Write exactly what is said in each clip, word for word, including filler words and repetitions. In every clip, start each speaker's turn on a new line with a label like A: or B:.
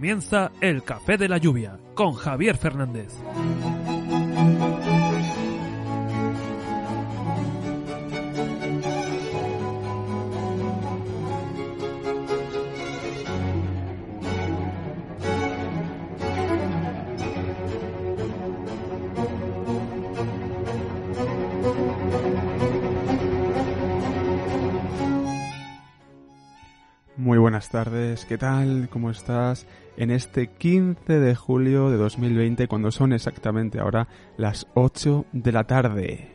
A: comienza El Café de la Lluvia con Javier Fernández.
B: Muy buenas tardes, ¿qué tal? ¿Cómo estás? En este quince de julio de dos mil veinte, cuando son exactamente ahora las ocho de la tarde.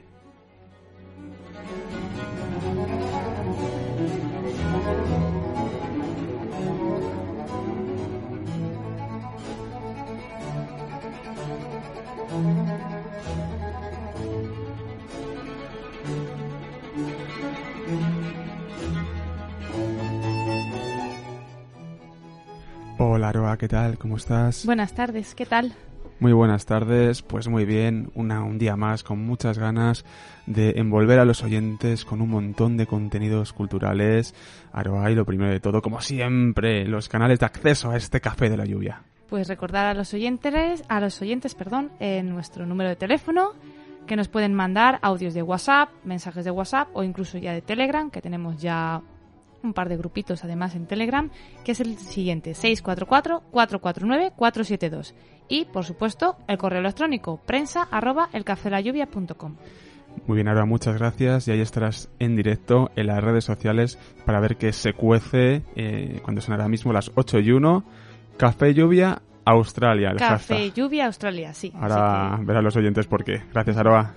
B: Hola Aroa, ¿qué tal? ¿Cómo estás?
C: Buenas tardes, ¿qué tal?
B: Muy buenas tardes, pues muy bien, una, un día más con muchas ganas de envolver a los oyentes con un montón de contenidos culturales. Aroa, y lo primero de todo, como siempre, los canales de acceso a este Café de la Lluvia.
C: Pues recordar a los oyentes, a los oyentes, perdón, en nuestro número de teléfono, que nos pueden mandar audios de WhatsApp, mensajes de WhatsApp o incluso ya de Telegram, que tenemos ya un par de grupitos además en Telegram, que es el siguiente, seis cuatro cuatro, cuatro cuatro nueve, cuatro siete dos. Y, por supuesto, el correo electrónico, prensa arroba elcafdelayuvia punto com.
B: Muy bien, Aroa, muchas gracias. Y ahí estarás en directo en las redes sociales para ver qué se cuece eh, cuando son ahora mismo las ocho y uno. Café Lluvia Australia. El
C: Café
B: hashtag.
C: Lluvia Australia, sí.
B: Ahora
C: que...
B: verán los oyentes por qué. Gracias, Aroa.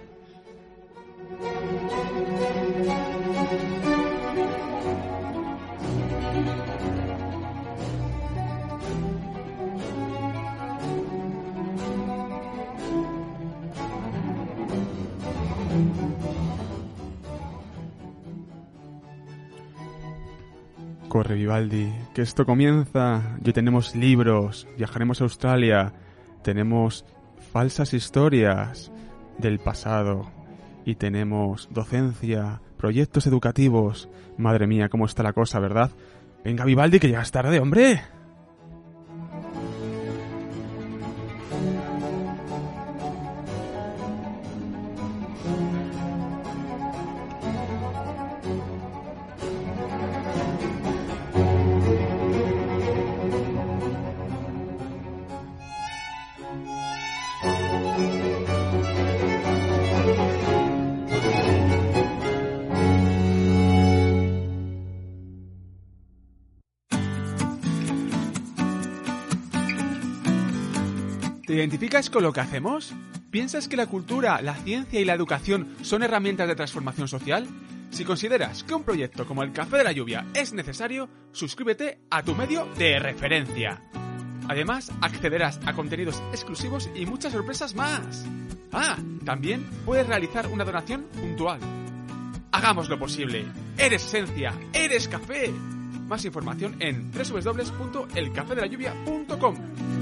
B: Corre Vivaldi, que esto comienza. Ya tenemos libros, viajaremos a Australia, tenemos falsas historias del pasado y tenemos docencia, proyectos educativos. Madre mía, cómo está la cosa, ¿verdad? Venga Vivaldi, que llegas tarde, hombre.
D: ¿Te identificas con lo que hacemos? ¿Piensas que la cultura, la ciencia y la educación son herramientas de transformación social? Si consideras que un proyecto como el Café de la Lluvia es necesario, suscríbete a tu medio de referencia. Además, accederás a contenidos exclusivos y muchas sorpresas más. Ah, también puedes realizar una donación puntual. ¡Hagámoslo posible! ¡Eres esencia! ¡Eres café! Más información en doble u doble u doble u punto el café de la lluvia punto com.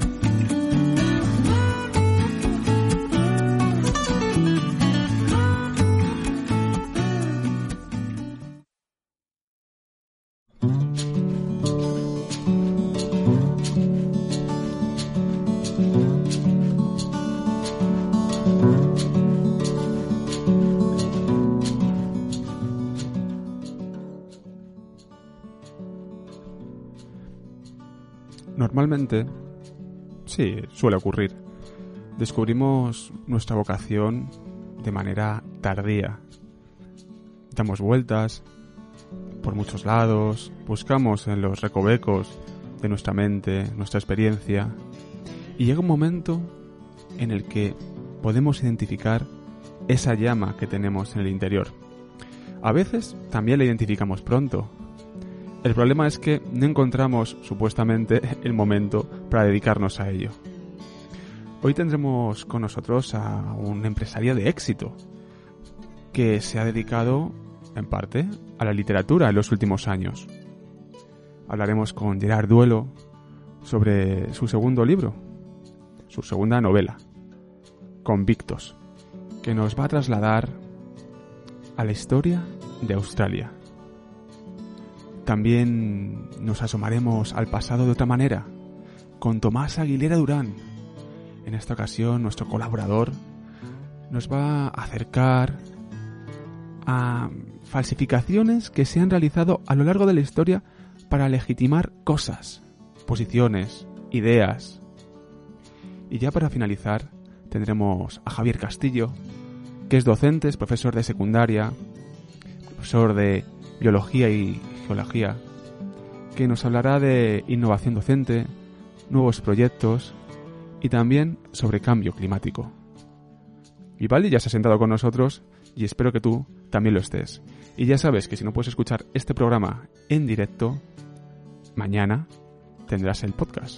B: Normalmente, sí, suele ocurrir. Descubrimos nuestra vocación de manera tardía. Damos vueltas por muchos lados, buscamos en los recovecos de nuestra mente, nuestra experiencia, y llega un momento en el que podemos identificar esa llama que tenemos en el interior. A veces también la identificamos pronto. El problema es que no encontramos, supuestamente, el momento para dedicarnos a ello. Hoy tendremos con nosotros a un empresario de éxito que se ha dedicado, en parte, a la literatura en los últimos años. Hablaremos con Gerard Duelo sobre su segundo libro, su segunda novela, Convictos, que nos va a trasladar a la historia de Australia. También nos asomaremos al pasado de otra manera, con Tomás Aguilera Durán. En esta ocasión, nuestro colaborador nos va a acercar a falsificaciones que se han realizado a lo largo de la historia para legitimar cosas, posiciones, ideas. Y ya para finalizar, tendremos a Javier Castillo, que es docente, es profesor de secundaria, profesor de biología y geología, que nos hablará de innovación docente, nuevos proyectos y también sobre cambio climático. Vivaldi ya se ha sentado con nosotros y espero que tú también lo estés. Y ya sabes que si no puedes escuchar este programa en directo, mañana tendrás el podcast.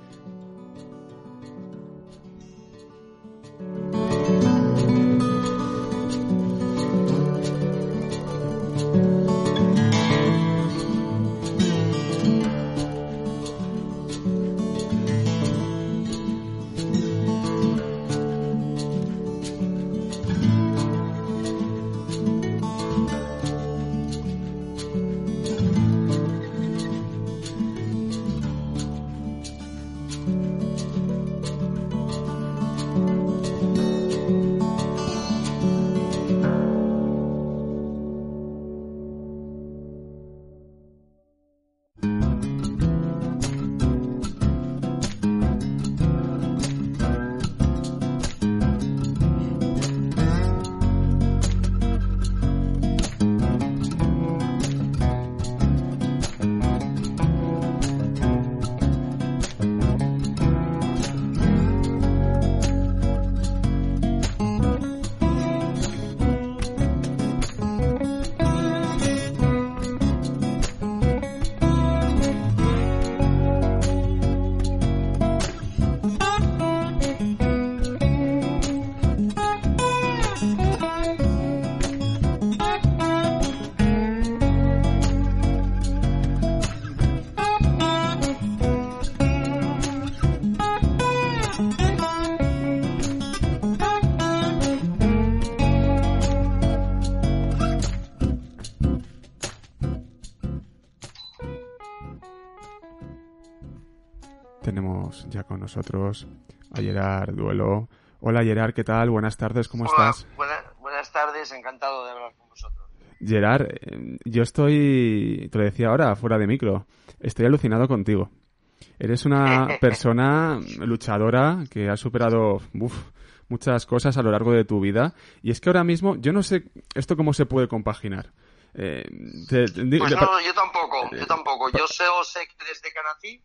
B: Tenemos ya con nosotros a Gerard Duelo. Hola Gerard, ¿qué tal? Buenas tardes, ¿cómo
E: Hola,
B: estás?
E: Buena, buenas tardes, encantado de hablar con vosotros.
B: Gerard, eh, yo estoy, te lo decía ahora, fuera de micro, estoy alucinado contigo. Eres una persona luchadora que ha superado uf, muchas cosas a lo largo de tu vida y es que ahora mismo, yo no sé esto cómo se puede compaginar. Eh, te, te,
E: pues
B: te,
E: no, yo tampoco, yo tampoco. Yo sé, o sé que desde que nací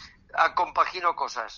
E: compagino cosas.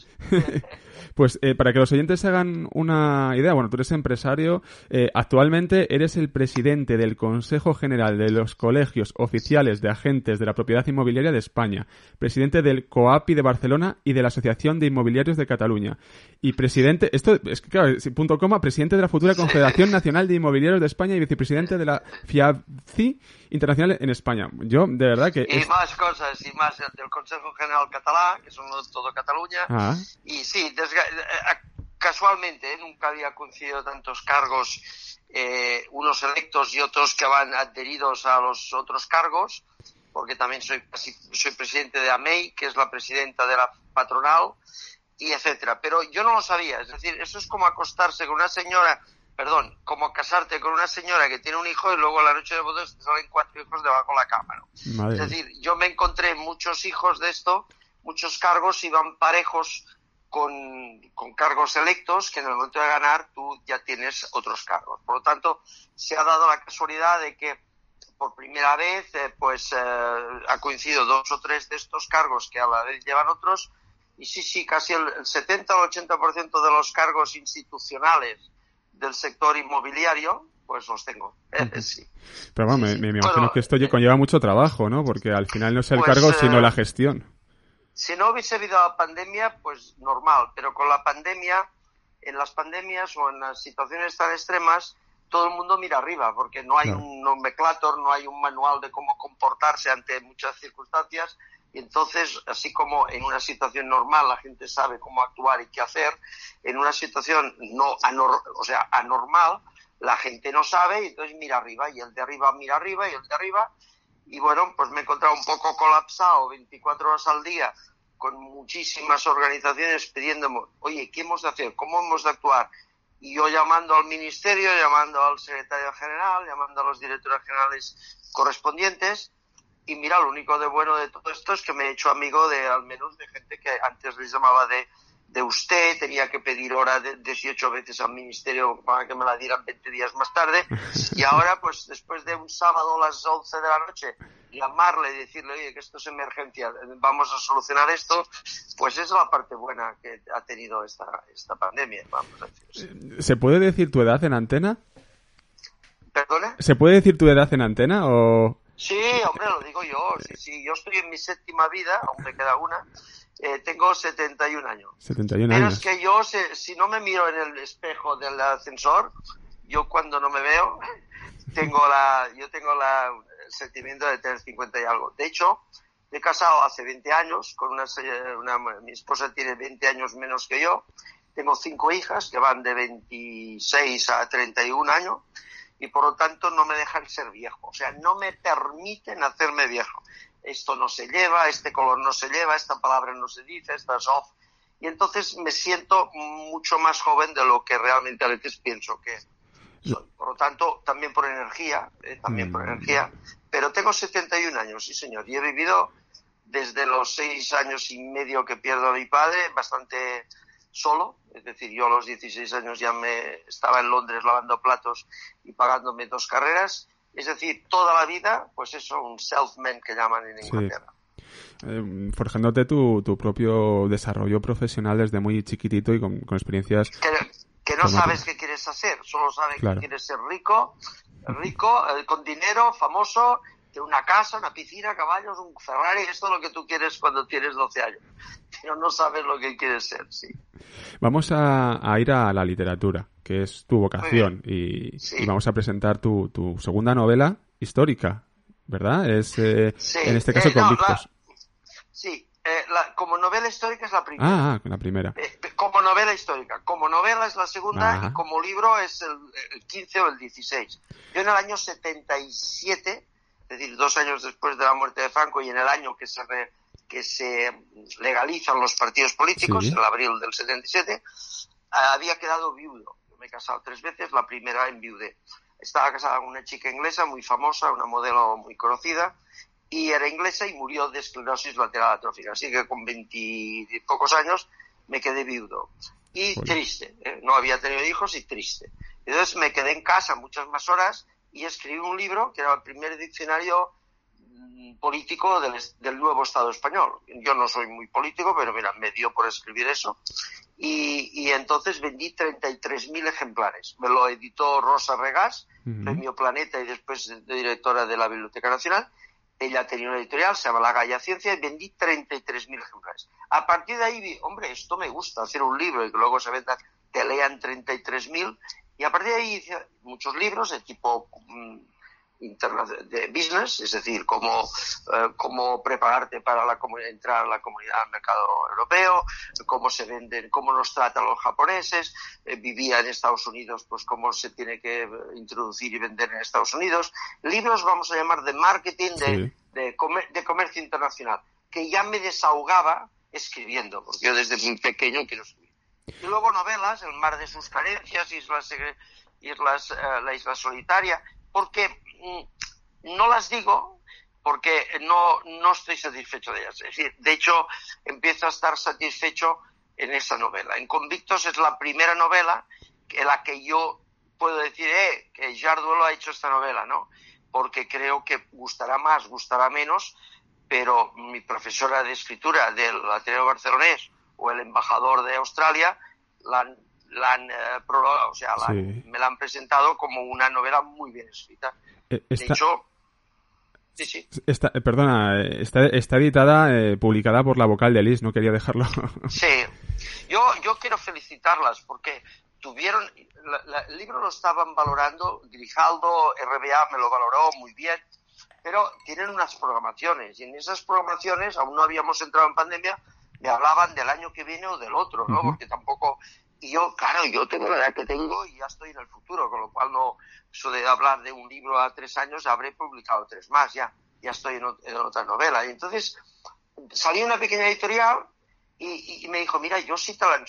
B: Pues eh, para que los oyentes se hagan una idea, bueno, tú eres empresario, eh, actualmente eres el presidente del Consejo General de los Colegios Oficiales de Agentes de la Propiedad Inmobiliaria de España, presidente del COAPI de Barcelona y de la Asociación de Inmobiliarios de Cataluña, y presidente, esto es que claro, punto coma, presidente de la futura Confederación Nacional de Inmobiliarios de España y vicepresidente de la FIABCI Internacional en España. Yo, de verdad que...
E: Y
B: es...
E: más cosas, y más del Consejo General Catalá, que son los todo Cataluña.
B: Ah.
E: Y sí, desga- casualmente, ¿eh? Nunca había coincidido tantos cargos, eh, unos electos y otros que van adheridos a los otros cargos, porque también soy, soy presidente de AMEI, que es la presidenta de la patronal, y etcétera. Pero yo no lo sabía, es decir, eso es como acostarse con una señora... Perdón, como casarte con una señora que tiene un hijo y luego a la noche de bodas te salen cuatro hijos debajo de la cama, ¿no?
B: Madre.
E: Es decir, yo me encontré muchos hijos de esto, muchos cargos iban parejos con, con cargos electos, que en el momento de ganar tú ya tienes otros cargos. Por lo tanto, se ha dado la casualidad de que por primera vez eh, pues eh, ha coincidido dos o tres de estos cargos que a la vez llevan otros, y sí, sí, casi el, el setenta o ochenta por ciento de los cargos institucionales del sector inmobiliario, pues los tengo. Uh-huh. Sí.
B: Pero bueno, sí, me, me imagino
E: bueno,
B: que esto eh, conlleva mucho trabajo, ¿no? Porque al final no es el
E: pues,
B: cargo,
E: eh,
B: sino la gestión.
E: Si no hubiese habido la pandemia, pues normal, pero con la pandemia, en las pandemias o en las situaciones tan extremas, todo el mundo mira arriba, porque no hay claro. un nomenclator, no hay un manual de cómo comportarse ante muchas circunstancias, y entonces, así como en una situación normal la gente sabe cómo actuar y qué hacer, en una situación no anor- o sea, anormal, la gente no sabe y entonces mira arriba, y el de arriba mira arriba y el de arriba, y bueno, pues me he encontrado un poco colapsado veinticuatro horas al día con muchísimas organizaciones pidiéndome, oye, ¿qué hemos de hacer? ¿Cómo hemos de actuar? Y yo llamando al ministerio, llamando al secretario general, llamando a los directores generales correspondientes. Y mira, lo único de bueno de todo esto es que me he hecho amigo de al menos de gente que antes les llamaba de, de usted, tenía que pedir hora de dieciocho veces al ministerio para que me la dieran veinte días más tarde. Y ahora, pues después de un sábado a las once de la noche, llamarle y decirle, oye, que esto es emergencia, vamos a solucionar esto, pues es la parte buena que ha tenido esta, esta pandemia, vamos a decir.
B: ¿Se puede decir tu edad en antena?
E: ¿Perdona?
B: ¿Se puede decir tu edad en antena o...?
E: Sí, hombre, lo digo yo. Sí, sí, yo estoy en mi séptima vida, aún me queda una. Eh, tengo setenta y un años.
B: setenta y un
E: Pero
B: años.
E: es que yo, se, si no me miro en el espejo del ascensor, yo cuando no me veo, tengo la, yo tengo la, el sentimiento de tener cincuenta y algo. De hecho, me he casado hace veinte años con una, una, mi esposa tiene veinte años menos que yo. Tengo cinco hijas que van de veintiséis a treinta y un años. Y por lo tanto no me dejan ser viejo, o sea, no me permiten hacerme viejo. Esto no se lleva, este color no se lleva, esta palabra no se dice, esta es off. Y entonces me siento mucho más joven de lo que realmente a veces pienso que soy. Por lo tanto, también por energía, eh, también por energía. Pero tengo setenta y un años, sí señor, y he vivido desde los seis años y medio que pierdo a mi padre bastante solo, es decir, yo a los dieciséis años ya me estaba en Londres lavando platos y pagándome dos carreras, es decir, toda la vida, pues eso, un self-made que llaman en Inglaterra.
B: Sí. Eh, forjándote tu, tu propio desarrollo profesional desde muy chiquitito y con, con experiencias...
E: Que, que no sabes qué quieres hacer, solo sabes
B: claro.
E: que quieres ser rico, rico, eh, con dinero, famoso, de una casa, una piscina, caballos, un Ferrari, esto es lo que tú quieres cuando tienes doce años, pero no sabes lo que quieres ser, sí.
B: Vamos a, a ir a la literatura, que es tu vocación, y,
E: sí.
B: y vamos a presentar tu, tu segunda novela histórica, ¿verdad? Es, eh,
E: sí.
B: en este caso,
E: eh, no,
B: Convictos.
E: La, sí, eh, la, como novela histórica es la primera.
B: Ah, la primera.
E: Eh, como novela histórica. Como novela es la segunda. Ajá. Y como libro es el, el quince o el dieciséis. Yo en el año setenta y siete, es decir, dos años después de la muerte de Franco y en el año que se... Re, que se legalizan los partidos políticos, sí. En el abril del setenta y siete, había quedado viudo. Yo me he casado tres veces, la primera enviudé. Estaba casada con una chica inglesa muy famosa, una modelo muy conocida, y era inglesa y murió de esclerosis lateral atrófica. Así que con veintipocos años me quedé viudo. Y Joder. triste, ¿eh? No había tenido hijos y triste. Entonces me quedé en casa muchas más horas y escribí un libro que era el primer diccionario político del, del nuevo Estado español. Yo no soy muy político, pero mira, me dio por escribir eso. Y, y entonces vendí treinta y tres mil ejemplares. Me lo editó Rosa Regás, uh-huh. Premio Planeta y después de directora de la Biblioteca Nacional. Ella tenía una editorial, se llama La Gaia Ciencia, y vendí treinta y tres mil ejemplares. A partir de ahí vi, hombre, esto me gusta, hacer un libro y que luego se venda, te lean treinta y tres mil. Y a partir de ahí hice muchos libros de tipo... Mmm, de business, es decir, cómo, eh, cómo prepararte para la entrar a la comunidad al mercado europeo, cómo se venden, cómo nos tratan los japoneses, eh, vivía en Estados Unidos, pues cómo se tiene que introducir y vender en Estados Unidos. Libros, vamos a llamar, de marketing, de, sí. de, comer, de comercio internacional, que ya me desahogaba escribiendo, porque yo desde muy pequeño quiero escribir. Y luego novelas, El mar de sus carencias, Islas, Islas, eh, La Isla Solitaria, porque mm, no las digo porque no, no estoy satisfecho de ellas. Es decir, de hecho, empiezo a estar satisfecho en esta novela. En Convictos es la primera novela en la que yo puedo decir, eh, que Jarduelo ha hecho esta novela, ¿no? Porque creo que gustará más, gustará menos, pero mi profesora de escritura del Ateneo Barcelonés o el embajador de Australia la han la han, eh, pro, o sea, la, sí. me la han presentado como una novela muy bien escrita.
B: Eh, esta,
E: de hecho, sí, sí.
B: Esta, eh, perdona, está, está editada, eh, publicada por La Vocal de Lis, no quería dejarlo.
E: Sí, yo, yo quiero felicitarlas porque tuvieron, la, la, el libro lo estaban valorando, Grijaldo, R B A me lo valoró muy bien, pero tienen unas programaciones y en esas programaciones, aún no habíamos entrado en pandemia, me hablaban del año que viene o del otro, ¿no? Uh-huh. Porque tampoco... Y yo, claro, yo tengo la edad que tengo y ya estoy en el futuro, con lo cual no, eso de hablar de un libro a tres años, habré publicado tres más, ya, ya estoy en, en otra novela. Y entonces, salí una pequeña editorial y, y me dijo, mira, yo sí te la...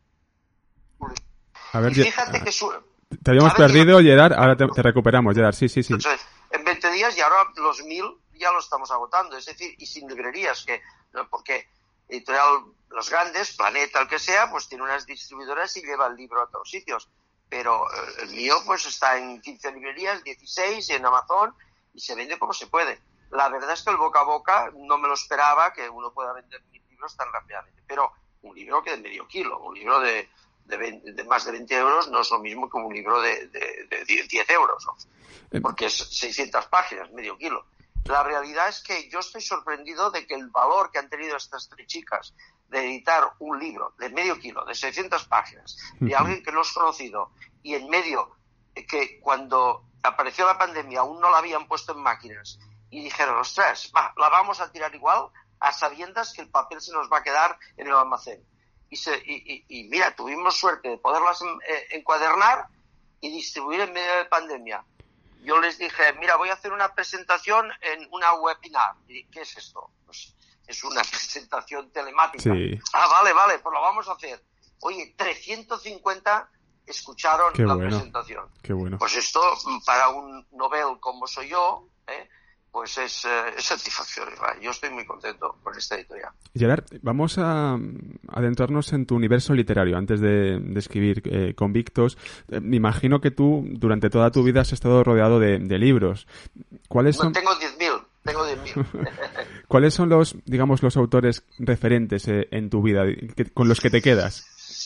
B: A ver,
E: y fíjate que su...
B: te habíamos perdido, Gerard, ahora te, te recuperamos, Gerard, sí, sí, sí.
E: Entonces, en veinte días y ahora los mil ya lo estamos agotando, es decir, y sin librerías, que ¿no? Porque editorial, los grandes, Planeta, el que sea, pues tiene unas distribuidoras y lleva el libro a todos sitios, pero el mío pues está en quince librerías, dieciséis, en Amazon, y se vende como se puede. La verdad es que el boca a boca no me lo esperaba, que uno pueda vender mil libros tan rápidamente, pero un libro que de medio kilo, un libro de, de, veinte, de más de veinte euros no es lo mismo que un libro de, de, de diez euros, ¿no? Porque es seiscientas páginas, medio kilo. La realidad es que yo estoy sorprendido de que el valor que han tenido estas tres chicas de editar un libro de medio kilo, de seiscientas páginas, de alguien que no es conocido, y en medio que cuando apareció la pandemia aún no la habían puesto en máquinas, y dijeron, ostras, va, la vamos a tirar igual, a sabiendas que el papel se nos va a quedar en el almacén. Y, se, y, y, y mira, tuvimos suerte de poderlas en, eh, encuadernar y distribuir en medio de pandemia. Yo les dije, mira, voy a hacer una presentación en una webinar. ¿Y qué es esto? Pues es una presentación telemática.
B: Sí.
E: Ah, vale, vale, pues lo vamos a hacer. Oye, trescientos cincuenta escucharon
B: Qué
E: la
B: bueno.
E: presentación.
B: Qué bueno.
E: Pues esto, para un novel como soy yo, ¿eh? pues es, eh, es satisfacción. Yo estoy muy contento con esta editorial.
B: Gerard, vamos a adentrarnos en tu universo literario antes de, de escribir eh, Convictos. Eh, me imagino que tú durante toda tu vida has estado rodeado de, de libros. ¿Cuáles son?
E: No, tengo diez mil. Tengo diez mil.
B: ¿Cuáles son los, digamos, los autores referentes eh, en tu vida que, con los que te quedas?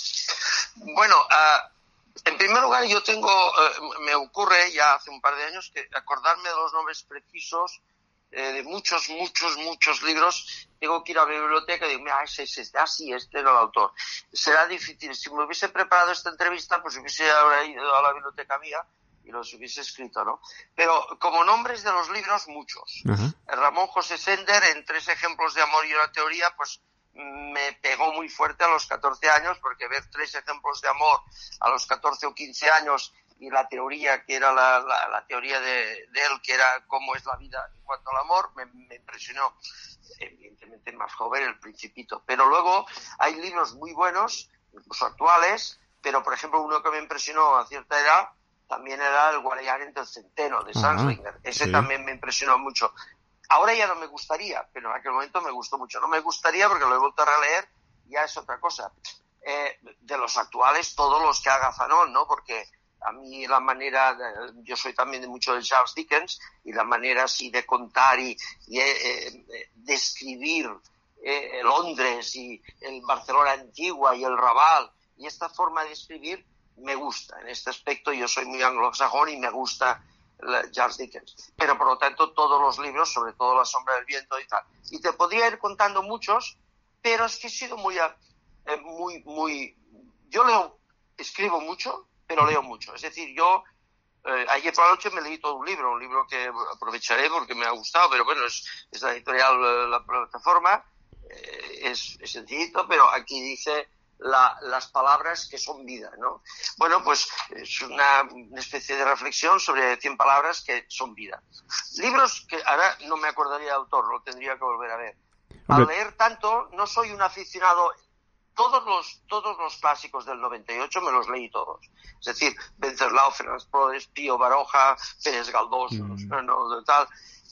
E: Bueno, uh, en primer lugar, yo tengo, uh, me ocurre ya hace un par de años que acordarme de los nombres precisos eh, de muchos, muchos, muchos libros. Tengo que ir a la biblioteca y digo, mira, ese es este, ah, sí, este era el autor. Será difícil. Si me hubiese preparado esta entrevista, pues hubiese ahora ido a la biblioteca mía y los hubiese escrito, ¿no? Pero como nombres de los libros, muchos. Uh-huh. Ramón José Sender, en Tres ejemplos de amor y una teoría, pues me pegó muy fuerte a los catorce años, porque ver Tres ejemplos de amor a los catorce o quince años y la teoría, que era la, la, la teoría de, de él, que era cómo es la vida en cuanto al amor, me, me impresionó. Evidentemente más joven, El Principito. Pero luego hay libros muy buenos, incluso actuales, pero por ejemplo uno que me impresionó a cierta edad también era El Guardián del Centeno, de Sanslinger. Ese sí. También me impresionó mucho. Ahora ya no me gustaría, pero en aquel momento me gustó mucho. No me gustaría porque lo he vuelto a releer, ya es otra cosa. Eh, de los actuales, todos los que haga Fanon, ¿no? Porque a mí la manera, de, yo soy también de mucho de Charles Dickens, y la manera así de contar y, y eh, de escribir eh, Londres y el Barcelona antigua y el Raval, y esta forma de escribir me gusta. En este aspecto yo soy muy anglosajón y me gusta Charles Dickens, pero por lo tanto todos los libros, sobre todo La sombra del viento y tal. Y te podría ir contando muchos, pero es que he sido muy, eh, muy, muy... Yo leo, escribo mucho, pero leo mucho. Es decir, yo eh, ayer por la noche me leí todo un libro, un libro que aprovecharé porque me ha gustado, pero bueno, es, es la editorial, la plataforma, eh, es, es sencillito, pero aquí dice... La, las palabras que son vida, ¿no? Bueno, pues es una, una especie de reflexión sobre cien palabras que son vida. Libros que ahora no me acordaría de autor, lo tendría que volver a ver. Al leer tanto, no soy un aficionado. Todos los todos los clásicos del noventa y ocho me los leí todos. Es decir, Wenceslao, Fernández Prodes, Pío Baroja, Pérez Galdós, mm. no, no, tal.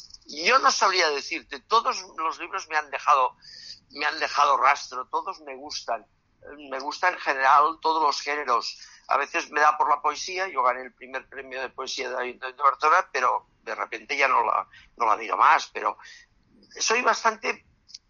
E: Yo no sabría decirte, todos los libros me han dejado, me han dejado rastro, todos me gustan. Me gusta en general todos los géneros. A veces me da por la poesía. Yo gané el primer premio de poesía de Ayuntamiento de Barcelona, pero de repente ya no la, no la miro más. Pero soy bastante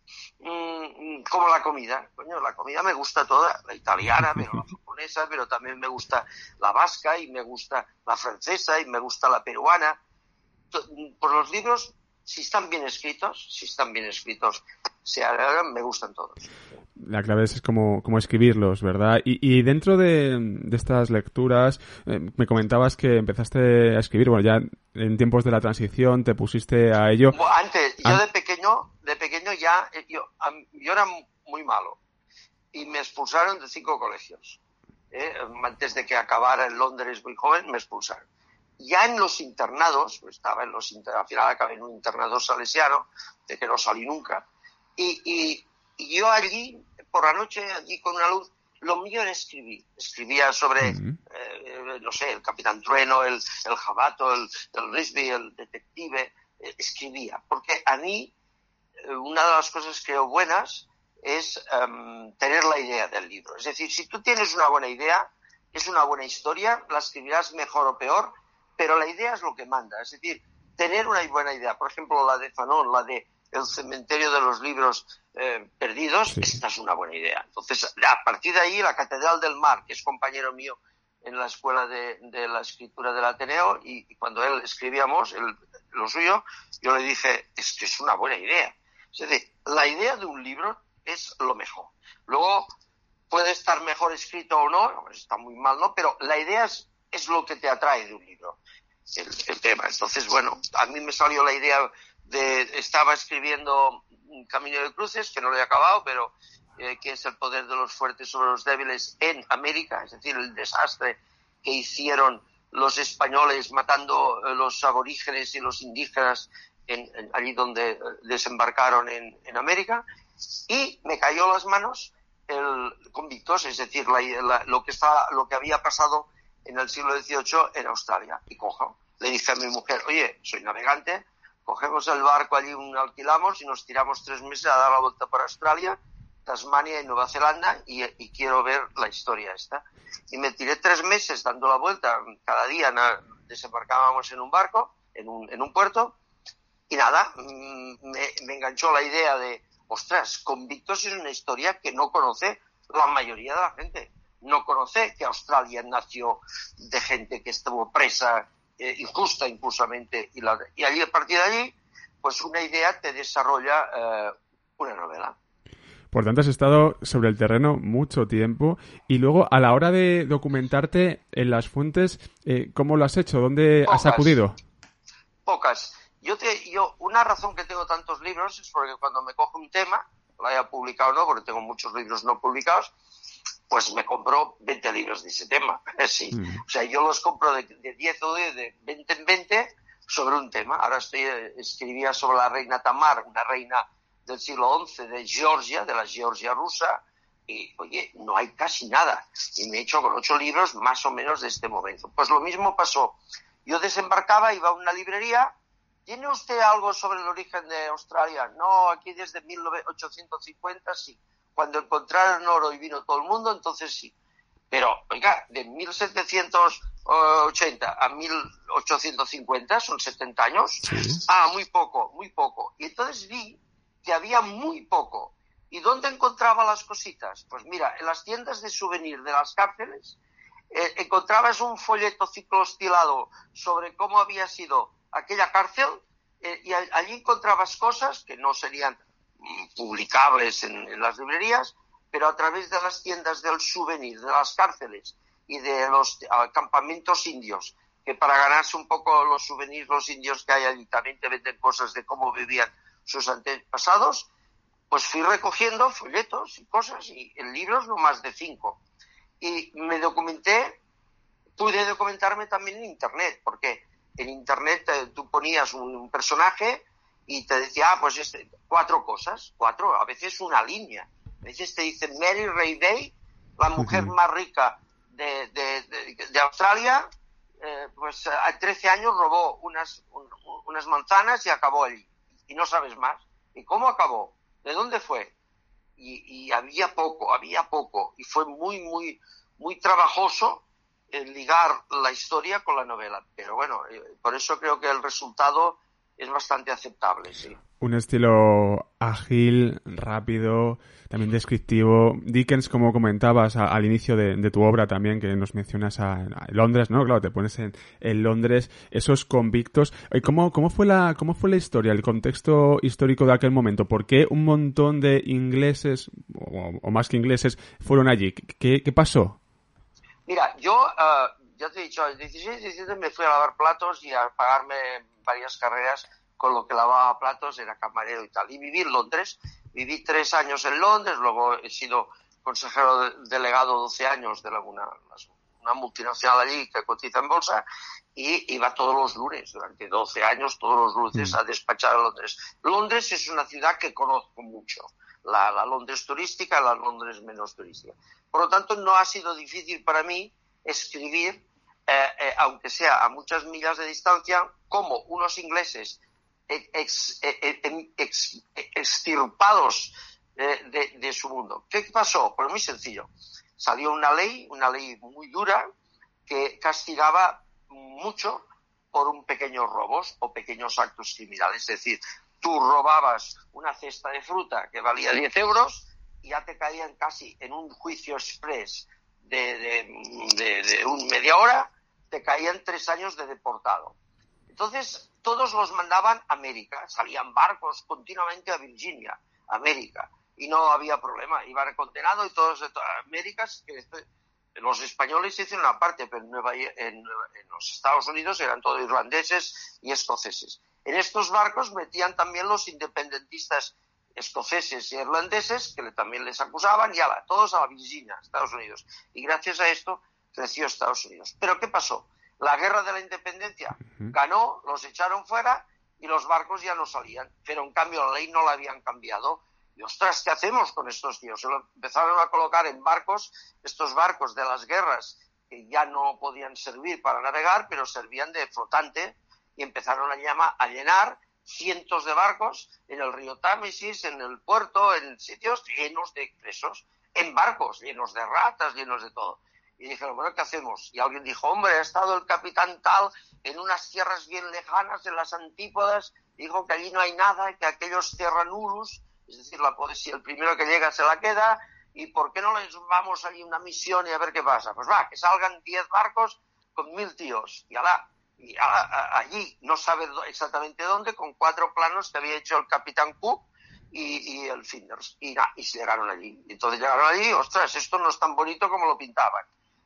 E: mmm, como la comida. Coño, la comida me gusta toda. La italiana, pero la japonesa, pero también me gusta la vasca y me gusta la francesa y me gusta la peruana. Por los libros, si están bien escritos, si están bien escritos, se alargan, me gustan todos.
B: La clave es cómo, cómo escribirlos, ¿verdad? Y, y dentro de, de estas lecturas, eh, me comentabas que empezaste a escribir, bueno, ya en tiempos de la transición te pusiste a ello.
E: Bueno, antes, yo de pequeño, de pequeño ya, yo, yo era muy malo y me expulsaron de cinco colegios. ¿eh? Antes de que acabara en Londres muy joven, me expulsaron. Ya en los internados, pues estaba en los internados, al final acabé en un internado salesiano, de que no salí nunca. Y, y, y yo allí, por la noche, allí con una luz, lo mío era escribir. Escribía sobre, uh-huh. eh, no sé, el Capitán Trueno, el, el Jabato, el, el Risby, el detective. Eh, escribía. Porque a mí, eh, una de las cosas que creo buenas es um, tener la idea del libro. Es decir, si tú tienes una buena idea, es una buena historia, la escribirás mejor o peor, pero la idea es lo que manda. Es decir, tener una buena idea. Por ejemplo, la de Fanon, la de El cementerio de los libros eh, perdidos, sí. Esta es una buena idea. Entonces, a partir de ahí, la Catedral del Mar, que es compañero mío en la escuela de, de la escritura del Ateneo, y, y cuando él escribíamos el, lo suyo, yo le dije, es que es una buena idea. Es decir, la idea de un libro es lo mejor. Luego, puede estar mejor escrito o no, está muy mal, ¿no? Pero la idea es, es lo que te atrae de un libro, el, el tema. Entonces, bueno, a mí me salió la idea de, estaba escribiendo Camino de Cruces, que no lo he acabado, pero eh, que es el poder de los fuertes sobre los débiles en América, es decir, el desastre que hicieron los españoles matando eh, los aborígenes y los indígenas en, en, allí donde desembarcaron en, en América, y me cayó a las manos el Convictos, es decir, la, la, lo que está, lo que había pasado en el siglo dieciocho en Australia. Y cojo, le dije a mi mujer, oye, soy navegante, cogemos el barco allí, un alquilamos y nos tiramos tres meses a dar la vuelta por Australia, Tasmania y Nueva Zelanda, y, y quiero ver la historia esta. Y me tiré tres meses dando la vuelta, cada día na, desembarcábamos en un barco, en un, en un puerto, y nada, me, me enganchó la idea de, ostras, Convictos es una historia que no conoce la mayoría de la gente. No conoce que Australia nació de gente que estuvo presa eh, injusta, injustamente, y, la, y allí, a partir de allí, pues una idea te desarrolla eh, una novela.
B: Por tanto, has estado sobre el terreno mucho tiempo y luego, a la hora de documentarte en las fuentes, eh, ¿cómo lo has hecho? ¿Dónde
E: Pocas,
B: has acudido?
E: Pocas. Yo, te, yo, una razón que tengo tantos libros es porque cuando me cojo un tema, lo haya publicado o no, porque tengo muchos libros no publicados, pues me compro veinte libros de ese tema. Sí. Mm. O sea, yo los compro de, de diez o de, de veinte en veinte sobre un tema. Ahora estoy, escribía sobre la reina Tamar, una reina del siglo once de Georgia, de la Georgia rusa, y, oye, no hay casi nada. Y me he hecho con ocho libros más o menos de este momento. Pues lo mismo pasó. Yo desembarcaba, iba a una librería. ¿Tiene usted algo sobre el origen de Australia? No, aquí desde mil ochocientos cincuenta sí. Cuando encontraron oro y vino todo el mundo, entonces sí. Pero, oiga, de mil setecientos ochenta a mil ochocientos cincuenta son setenta años. Sí. Ah, muy poco, muy poco. Y entonces vi que había muy poco. ¿Y dónde encontraba las cositas? Pues mira, en las tiendas de souvenir de las cárceles eh, encontrabas un folleto ciclostilado sobre cómo había sido aquella cárcel, eh, y allí encontrabas cosas que no serían mm, publicables en, en las librerías, pero a través de las tiendas del souvenir, de las cárceles y de los uh, campamentos indios, que para ganarse un poco los souvenirs, los indios que hay allí también te venden cosas de cómo vivían sus antepasados, pues fui recogiendo folletos y cosas, y en libros no más de cinco. Y me documenté, pude documentarme también en Internet, porque en Internet eh, tú ponías un, un personaje y te decía, ah, pues este, cuatro cosas, cuatro, a veces una línea. A veces te dicen Mary Ray Bay, la mujer uh-huh. más rica de, de, de, de Australia, eh, pues a trece años robó unas, un, unas manzanas y acabó allí. Y no sabes más. ¿Y cómo acabó? ¿De dónde fue? Y, y había poco, había poco. Y fue muy, muy, muy trabajoso el ligar la historia con la novela. Pero bueno, eh, por eso creo que el resultado es bastante aceptable, sí.
B: Un estilo ágil, rápido, también descriptivo. Dickens, como comentabas a, al inicio de, de tu obra también, que nos mencionas a, a Londres, ¿no? Claro, te pones en, en Londres, esos Convictos. ¿Cómo, cómo fue la, cómo fue la historia, el contexto histórico de aquel momento? ¿Por qué un montón de ingleses, o, o más que ingleses, fueron allí? ¿Qué, qué pasó?
E: Mira, yo, uh, ya te he dicho, el dieciséis de diciembre me fui a lavar platos y a pagarme varias carreras con lo que lavaba platos, era camarero y tal. Y viví en Londres, viví tres años en Londres, luego he sido consejero de, delegado doce años de la, una, una multinacional allí que cotiza en bolsa, y iba todos los lunes, durante doce años, todos los lunes a despachar a Londres. Londres es una ciudad que conozco mucho, la, la Londres turística, la Londres menos turística. Por lo tanto, no ha sido difícil para mí escribir, eh, eh, aunque sea a muchas millas de distancia, como unos ingleses ex, ex, ex, extirpados de, de, de su mundo. ¿Qué pasó? Pues muy sencillo. Salió una ley, una ley muy dura, que castigaba mucho por un pequeños robos o pequeños actos criminales. Es decir, tú robabas una cesta de fruta que valía diez euros y ya te caían casi en un juicio express de, de, de, de un media hora, te caían tres años de deportado. Entonces, todos los mandaban a América. Salían barcos continuamente a Virginia, América, y no había problema. Iban condenados y todos de todas Américas, que los españoles se hicieron una parte, pero en, Nueva, en, en los Estados Unidos eran todos irlandeses y escoceses. En estos barcos metían también los independentistas escoceses e irlandeses, que también les acusaban, y ala, todos a la Virginia, Estados Unidos. Y gracias a esto creció Estados Unidos. ¿Pero qué pasó? La guerra de la independencia ganó, los echaron fuera y los barcos ya no salían. Pero en cambio la ley no la habían cambiado. Y ostras, ¿qué hacemos con estos tíos? Se lo empezaron a colocar en barcos, estos barcos de las guerras, que ya no podían servir para navegar, pero servían de flotante, y empezaron a, llamar, a llenar cientos de barcos en el río Támesis, en el puerto, en sitios llenos de presos, en barcos llenos de ratas, llenos de todo. Y dijeron, bueno, ¿qué hacemos? Y alguien dijo, hombre, ha estado el capitán tal en unas tierras bien lejanas, en las antípodas, dijo que allí no hay nada, que aquellos terra nullus, es decir, la poesía, el primero que llega se la queda, y ¿por qué no les vamos allí una misión y a ver qué pasa? Pues va, que salgan diez barcos con mil tíos, y ala, y ala, allí no sabe exactamente dónde, con cuatro planos que había hecho el capitán Cook y, y el Flinders, y, na, y se llegaron allí. Entonces llegaron allí, ostras, esto no es tan bonito como lo pintaban,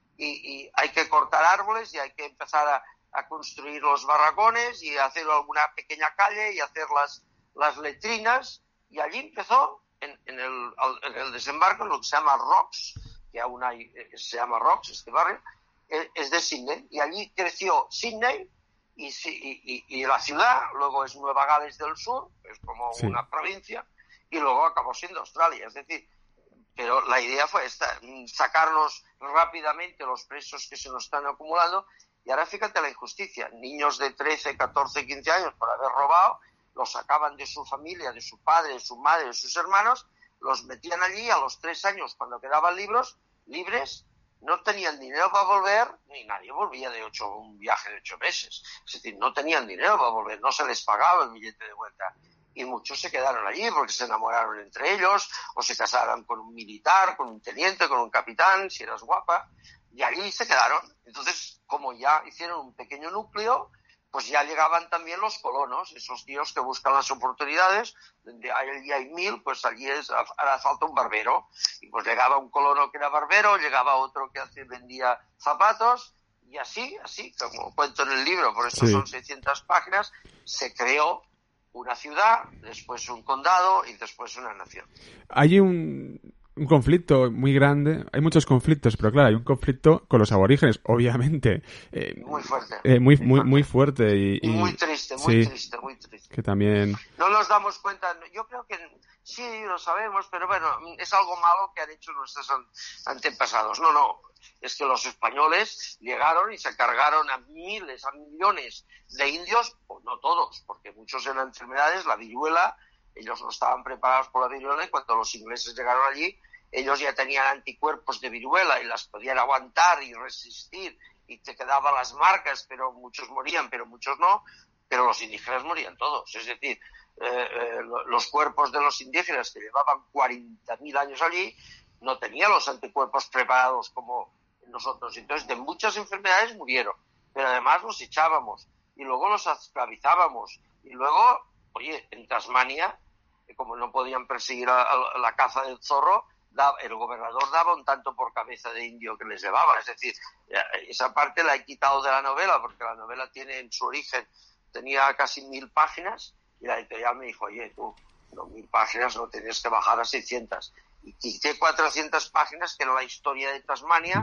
E: y, y hay que cortar árboles y hay que empezar a, a construir los barracones y hacer alguna pequeña calle y hacer las, las letrinas. Y allí empezó, en, en, el, en el desembarco, lo que se llama Rocks, que aún hay, se llama Rocks, este barrio, es de Sydney, y allí creció Sydney y, y, y, y la ciudad, luego es Nueva Gales del Sur, es como sí. una provincia, y luego acabó siendo Australia. Es decir, pero la idea fue esta, sacarnos rápidamente los presos que se nos están acumulando, y ahora fíjate la injusticia, niños de trece, catorce, quince años por haber robado, los sacaban de su familia, de su padre, de su madre, de sus hermanos, los metían allí a los tres años, cuando quedaban libros, libres, no tenían dinero para volver, ni nadie volvía de ocho, un viaje de ocho meses. Es decir, no tenían dinero para volver, no se les pagaba el billete de vuelta. Y muchos se quedaron allí porque se enamoraron entre ellos, o se casaron con un militar, con un teniente, con un capitán, si eras guapa, y allí se quedaron. Entonces, como ya hicieron un pequeño núcleo, pues ya llegaban también los colonos, esos tíos que buscan las oportunidades, donde allí hay mil, pues allí es, hará falta un barbero. Y pues llegaba un colono que era barbero, llegaba otro que hace, vendía zapatos, y así, así, como cuento en el libro, por eso sí. Son seiscientas páginas, se creó una ciudad, después un condado y después una nación.
B: Hay un... un conflicto muy grande, hay muchos conflictos, pero claro, hay un conflicto con los aborígenes, obviamente. Eh,
E: muy fuerte.
B: Eh, muy, muy, muy fuerte. Y, y,
E: y muy triste, muy
B: sí,
E: triste, muy triste.
B: Que también...
E: No nos damos cuenta, yo creo que sí lo sabemos, pero bueno, es algo malo que han hecho nuestros antepasados. No, no, es que los españoles llegaron y se cargaron a miles, a millones de indios, pues no todos, porque muchos eran enfermedades, la viruela. Ellos no estaban preparados por la viruela y cuando los ingleses llegaron allí, ellos ya tenían anticuerpos de viruela y las podían aguantar y resistir y te quedaban las marcas, pero muchos morían, pero muchos no, pero los indígenas morían todos. Es decir, eh, eh, los cuerpos de los indígenas que llevaban cuarenta mil años allí no tenían los anticuerpos preparados como nosotros. Entonces, de muchas enfermedades murieron, pero además los echábamos y luego los esclavizábamos y luego, oye, en Tasmania, como no podían perseguir a, a la caza del zorro, da, el gobernador daba un tanto por cabeza de indio que les llevaba. Es decir, esa parte la he quitado de la novela, porque la novela tiene en su origen, tenía casi mil páginas, y la editorial me dijo, oye, tú, no, mil páginas no tenías que bajar a seiscientas. Y quité cuatrocientas páginas, que era la historia de Tasmania,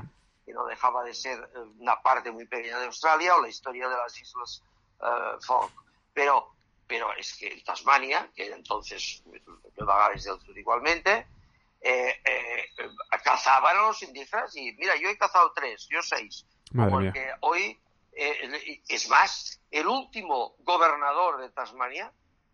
E: que no dejaba de ser una parte muy pequeña de Australia, o la historia de las Islas uh, Falk. Pero, pero es que en Tasmania, que era entonces Nueva Gales del Sur igualmente, eh, eh, cazaban a los indígenas, y mira, yo he cazado tres, yo seis.
B: Madre
E: porque
B: mía.
E: hoy, eh, es más, el último gobernador de Tasmania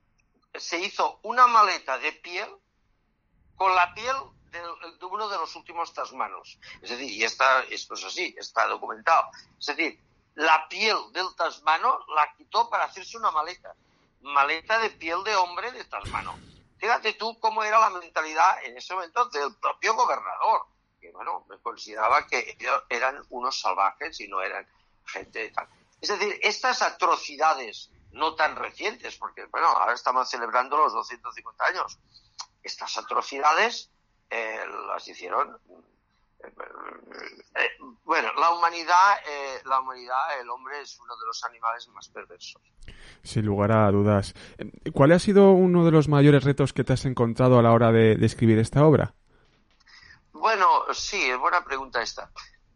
E: se hizo una maleta de piel con la piel de, de uno de los últimos tasmanos. Es decir, y está, esto es así, está documentado. Es decir, la piel del tasmano la quitó para hacerse una maleta. Maleta de piel de hombre de tasmano. Fíjate tú cómo era la mentalidad en ese momento del propio gobernador, que bueno, me consideraba que ellos eran unos salvajes y no eran gente de tal. Es decir, estas atrocidades no tan recientes, porque bueno, ahora estamos celebrando los doscientos cincuenta años, estas atrocidades eh, las hicieron eh, eh, bueno, la humanidad eh, la humanidad, el hombre es uno de los animales más perversos.
B: Sin lugar a dudas. ¿Cuál ha sido uno de los mayores retos que te has encontrado a la hora de, de escribir esta obra?
E: Bueno, sí, es buena pregunta esta.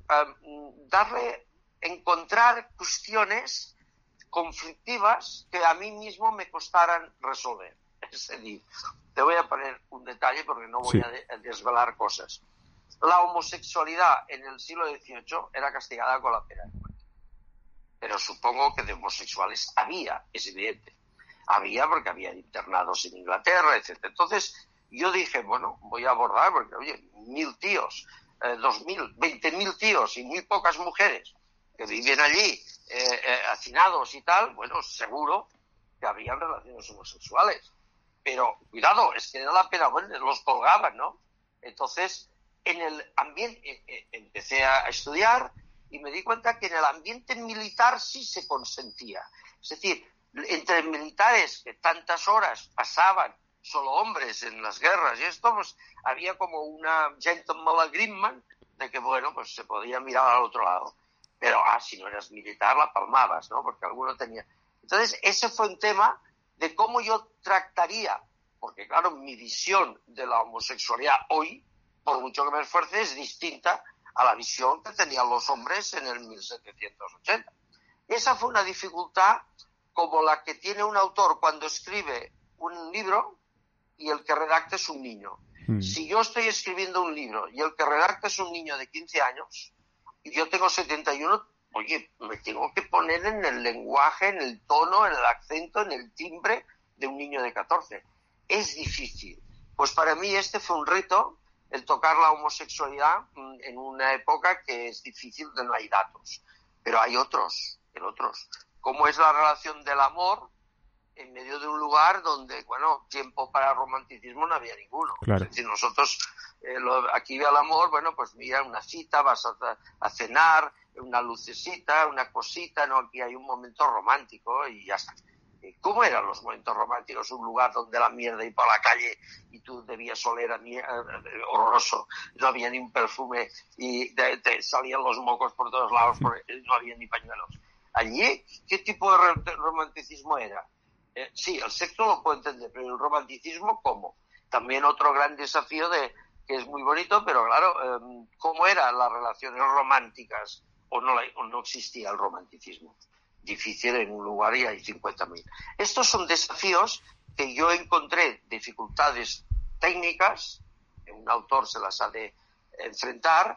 E: Um, darle, encontrar cuestiones conflictivas que a mí mismo me costaran resolver. Es decir, te voy a poner un detalle porque no voy sí. a, de, a desvelar cosas. La homosexualidad en el siglo dieciocho era castigada con la pena de muerte. Pero supongo que de homosexuales había, es evidente. Había porque había internados en Inglaterra, etcétera. Entonces, yo dije, bueno, voy a abordar, porque, oye, mil tíos, eh, dos mil, veinte mil tíos y muy pocas mujeres que viven allí, eh, eh, hacinados y tal, bueno, seguro que habían relaciones homosexuales. Pero, cuidado, es que era la pena, bueno, los colgaban, ¿no? Entonces, en el ambiente, eh, eh, empecé a estudiar y me di cuenta que en el ambiente militar sí se consentía. Es decir, entre militares que tantas horas pasaban solo hombres en las guerras y esto, pues había como una gentleman agreement de que, bueno, pues se podía mirar al otro lado. Pero, ah, si no eras militar, la palmabas, ¿no? Porque alguno tenía... Entonces, ese fue un tema de cómo yo trataría, porque, claro, mi visión de la homosexualidad hoy, por mucho que me esfuerce, es distinta a la visión que tenían los hombres en el mil setecientos ochenta. Esa fue una dificultad como la que tiene un autor cuando escribe un libro y el que redacta es un niño. Mm. Si yo estoy escribiendo un libro y el que redacta es un niño de quince años y yo tengo setenta y uno, oye, me tengo que poner en el lenguaje, en el tono, en el acento, en el timbre de un niño de catorce. Es difícil. Pues para mí este fue un reto, el tocar la homosexualidad en una época que es difícil, de no hay datos. Pero hay otros, el otros. ¿Cómo es la relación del amor en medio de un lugar donde, bueno, tiempo para romanticismo no había ninguno?
B: Claro.
E: Es decir, nosotros, eh, lo, aquí al amor, bueno, pues mira, una cita, vas a, a cenar, una lucecita, una cosita, ¿no? Aquí hay un momento romántico y ya está. ¿Cómo eran los momentos románticos? Un lugar donde la mierda iba por la calle y tú debías oler a mierda, horroroso, no había ni un perfume y te, te salían los mocos por todos lados, porque no había ni pañuelos. Allí, ¿qué tipo de romanticismo era? Eh, sí, el sexo lo puedo entender, pero el romanticismo, ¿cómo? También otro gran desafío de que es muy bonito, pero claro, eh, ¿cómo eran las relaciones románticas? ¿O no, o no existía el romanticismo? Difícil en un lugar y hay cincuenta mil. Estos son desafíos que yo encontré, dificultades técnicas, que un autor se las ha de enfrentar,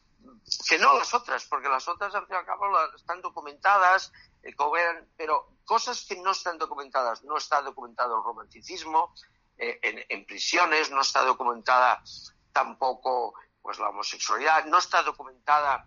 E: que no las otras, porque las otras al fin y al cabo están documentadas, eh, eran, pero cosas que no están documentadas. No está documentado el romanticismo eh, en, en prisiones, no está documentada tampoco pues la homosexualidad, no está documentada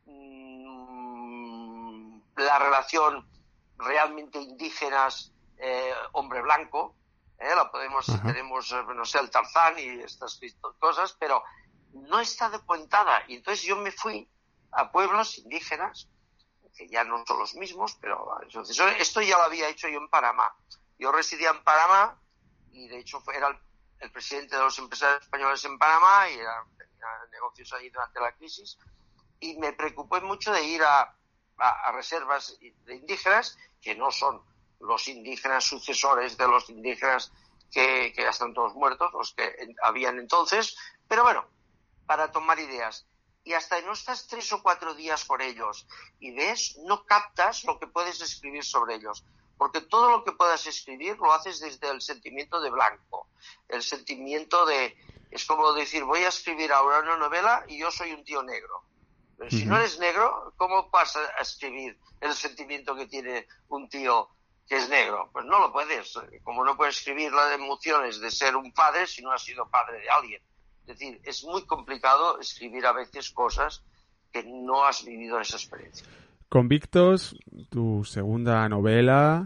E: la relación realmente indígenas eh, hombre blanco, eh, la podemos, si tenemos, no sé, el Tarzán y estas cosas, pero no está documentada. Y entonces yo me fui a pueblos indígenas, que ya no son los mismos, pero entonces, esto ya lo había hecho yo en Panamá. Yo residía en Panamá y de hecho era el, el presidente de los empresarios españoles en Panamá y era, tenía negocios ahí durante la crisis, y me preocupé mucho de ir a A, a reservas de indígenas que no son los indígenas sucesores de los indígenas que, que ya están todos muertos, los que en, habían entonces, pero bueno, para tomar ideas. y hasta que no estás tres o cuatro días con ellos y ves, no captas lo que puedes escribir sobre ellos. Porque todo lo que puedas escribir lo haces desde el sentimiento de blanco. El sentimiento de... Es como decir, voy a escribir ahora una novela y yo soy un tío negro. Pero si uh-huh. no eres negro, ¿cómo vas a escribir el sentimiento que tiene un tío que es negro? Pues no lo puedes. Como no puedes escribir las emociones de ser un padre si no has sido padre de alguien. Es decir, es muy complicado escribir a veces cosas que no has vivido esa experiencia.
B: Convictos, tu segunda novela.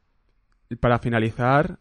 B: Para finalizar,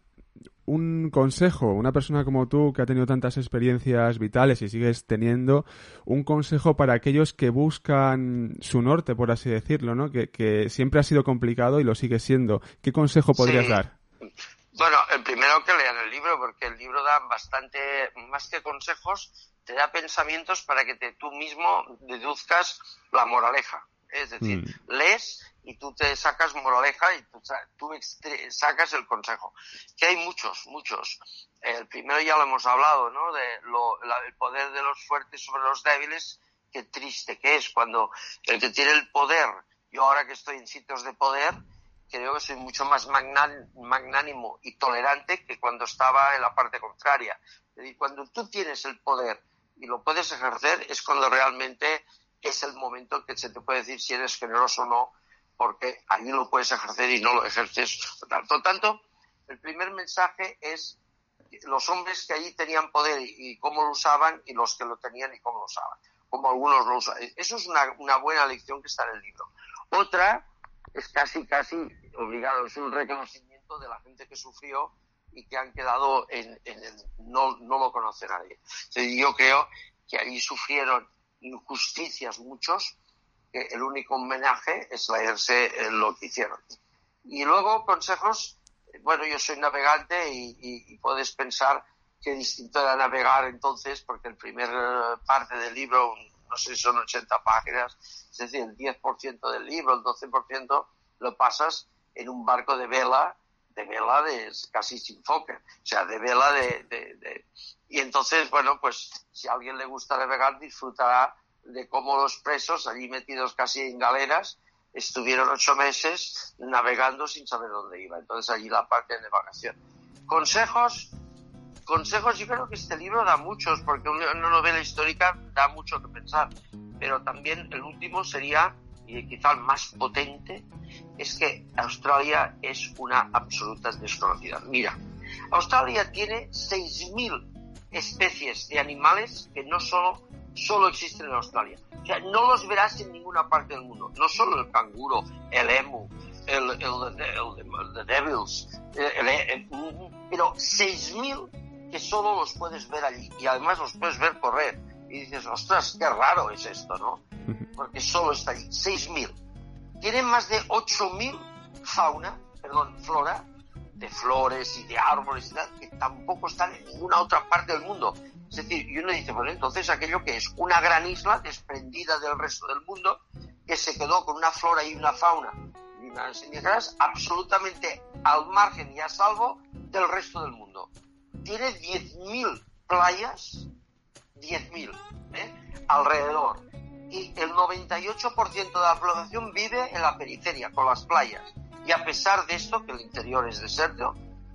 B: un consejo, una persona como tú que ha tenido tantas experiencias vitales y sigues teniendo, un consejo para aquellos que buscan su norte, por así decirlo, ¿no? Que, que siempre ha sido complicado y lo sigue siendo. ¿Qué consejo podrías
E: sí.
B: dar?
E: Bueno, el primero que lean el libro, porque el libro da bastante, más que consejos, te da pensamientos para que te, tú mismo deduzcas la moraleja. Es decir, mm. lees y tú te sacas moraleja y tú, tú sacas el consejo. Que hay muchos, muchos. El primero ya lo hemos hablado, ¿no? De lo, la, el poder de los fuertes sobre los débiles. Qué triste que es cuando el que tiene el poder, yo ahora que estoy en sitios de poder, creo que soy mucho más magnan, magnánimo y tolerante que cuando estaba en la parte contraria. Es decir, cuando tú tienes el poder y lo puedes ejercer, es cuando realmente es el momento que se te puede decir si eres generoso o no, porque ahí lo puedes ejercer y no lo ejerces. Por tanto, el primer mensaje es los hombres que allí tenían poder y, y cómo lo usaban, y los que lo tenían y cómo lo usaban, como algunos lo usan. Eso es una, una buena lección que está en el libro. Otra es casi, casi obligado, es un reconocimiento de la gente que sufrió y que han quedado en, en el no, no lo conoce nadie. Entonces, yo creo que allí sufrieron injusticias muchos, que el único homenaje es leerse en lo que hicieron. Y luego consejos, bueno, yo soy navegante y, y, y puedes pensar qué distinto era navegar entonces, porque el primer parte del libro, no sé si son ochenta páginas, es decir, el diez por ciento del libro, el doce por ciento lo pasas en un barco de vela, de vela de casi sin foque, o sea, de vela de, de, de... Y entonces, bueno, pues si a alguien le gusta navegar, disfrutará de cómo los presos, allí metidos casi en galeras, estuvieron ocho meses navegando sin saber dónde iba. Entonces allí la parte de navegación. Consejos, consejos, yo creo que este libro da muchos, porque una novela histórica da mucho que pensar, pero también el último sería, y quizá el más potente, es que Australia es una absoluta desconocida. Mira, Australia tiene seis mil especies de animales que no solo, solo existen en Australia. O sea, no los verás en ninguna parte del mundo. No solo el canguro, el emu, el, el, el, el, el devils, el, el, el, pero seis mil que solo los puedes ver allí. Y además los puedes ver correr. Y dices, ostras, qué raro es esto, ¿no? Porque solo está allí. seis mil. Tienen más de ocho mil fauna, perdón, flora, de flores y de árboles y tal, que tampoco están en ninguna otra parte del mundo. Es decir, y uno dice, bueno, entonces aquello que es una gran isla desprendida del resto del mundo, que se quedó con una flora y una fauna y unas indígenas absolutamente al margen y a salvo del resto del mundo. Tiene diez mil playas, diez mil, ¿eh? alrededor. Y el noventa y ocho por ciento de la población vive en la periferia, con las playas. Y a pesar de esto, que el interior es desierto,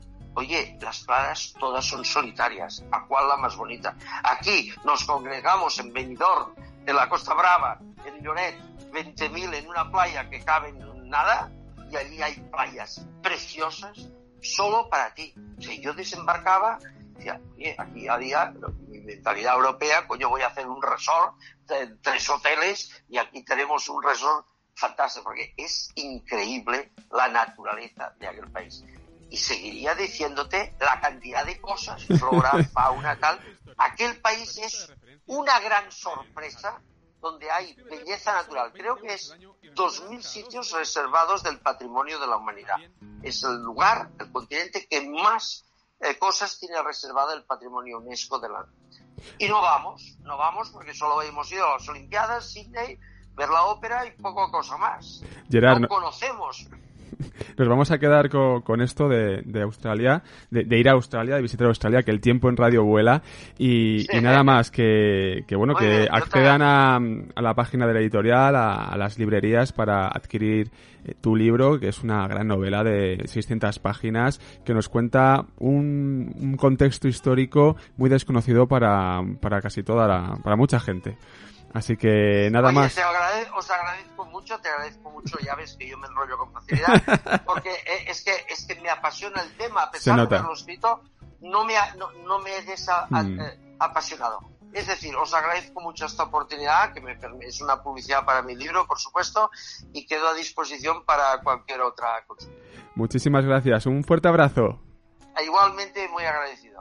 E: oye, las playas todas son solitarias. ¿A cuál la más bonita? Aquí nos congregamos en Benidorm, en la Costa Brava, en Lloret, veinte mil en una playa que caben nada, y allí hay playas preciosas solo para ti. O sea, yo desembarcaba, decía, oye, aquí a día, mi mentalidad europea, coño, voy a hacer un resort, tres hoteles, y aquí tenemos un resort fantástico, porque es increíble la naturaleza de aquel país. Y seguiría diciéndote la cantidad de cosas, flora, fauna, tal. Aquel país es una gran sorpresa donde hay belleza natural. Creo que es dos mil sitios reservados del patrimonio de la humanidad. Es el lugar, el continente que más eh, cosas tiene reservado el patrimonio UNESCO de la... Y no vamos, no vamos porque solo hemos ido a las Olimpiadas, Sydney, ver la ópera y poco cosa más.
B: Gerard,
E: no conocemos
B: nos vamos a quedar con, con esto de, de Australia, de, de ir a Australia, de visitar Australia, que el tiempo en radio vuela y, sí, y nada más que, que bueno, que accedan a, a la página de la editorial, a, a las librerías para adquirir eh, tu libro, que es una gran novela de seiscientas páginas que nos cuenta un, un contexto histórico muy desconocido para, para casi toda la, para mucha gente. Así que nada
E: Oye,
B: más.
E: Te agradez, os agradezco mucho, te agradezco mucho, ya ves que yo me enrollo con facilidad, porque es que es que me apasiona el tema, a pesar de haberlo escrito, no me ha, no, no me he desapasionado. Hmm. Es decir, os agradezco mucho esta oportunidad, que me, es una publicidad para mi libro, por supuesto, y quedo a disposición para cualquier otra cosa.
B: Muchísimas gracias, un fuerte abrazo.
E: Igualmente, muy agradecido.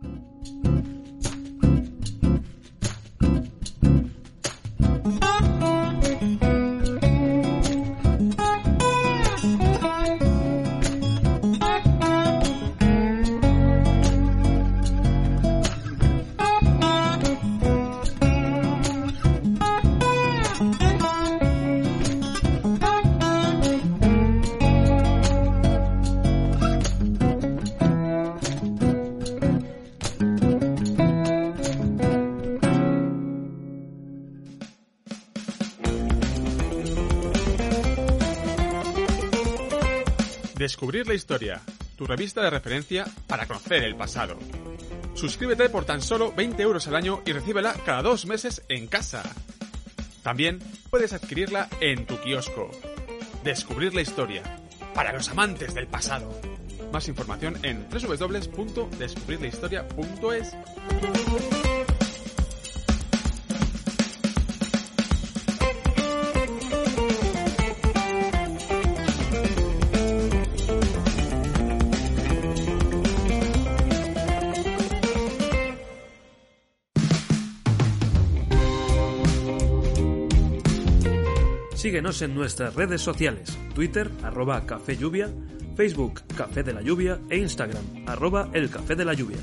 D: Descubrir la historia, tu revista de referencia para conocer el pasado. Suscríbete por tan solo veinte euros al año y recíbela cada dos meses en casa. También puedes adquirirla en tu kiosco. Descubrir la historia, para los amantes del pasado. Más información en doble u doble u doble u punto descubrir la historia punto es.
A: Síguenos en nuestras redes sociales, Twitter, arroba Café Lluvia, Facebook, Café de la Lluvia e Instagram, arroba El Café de la Lluvia.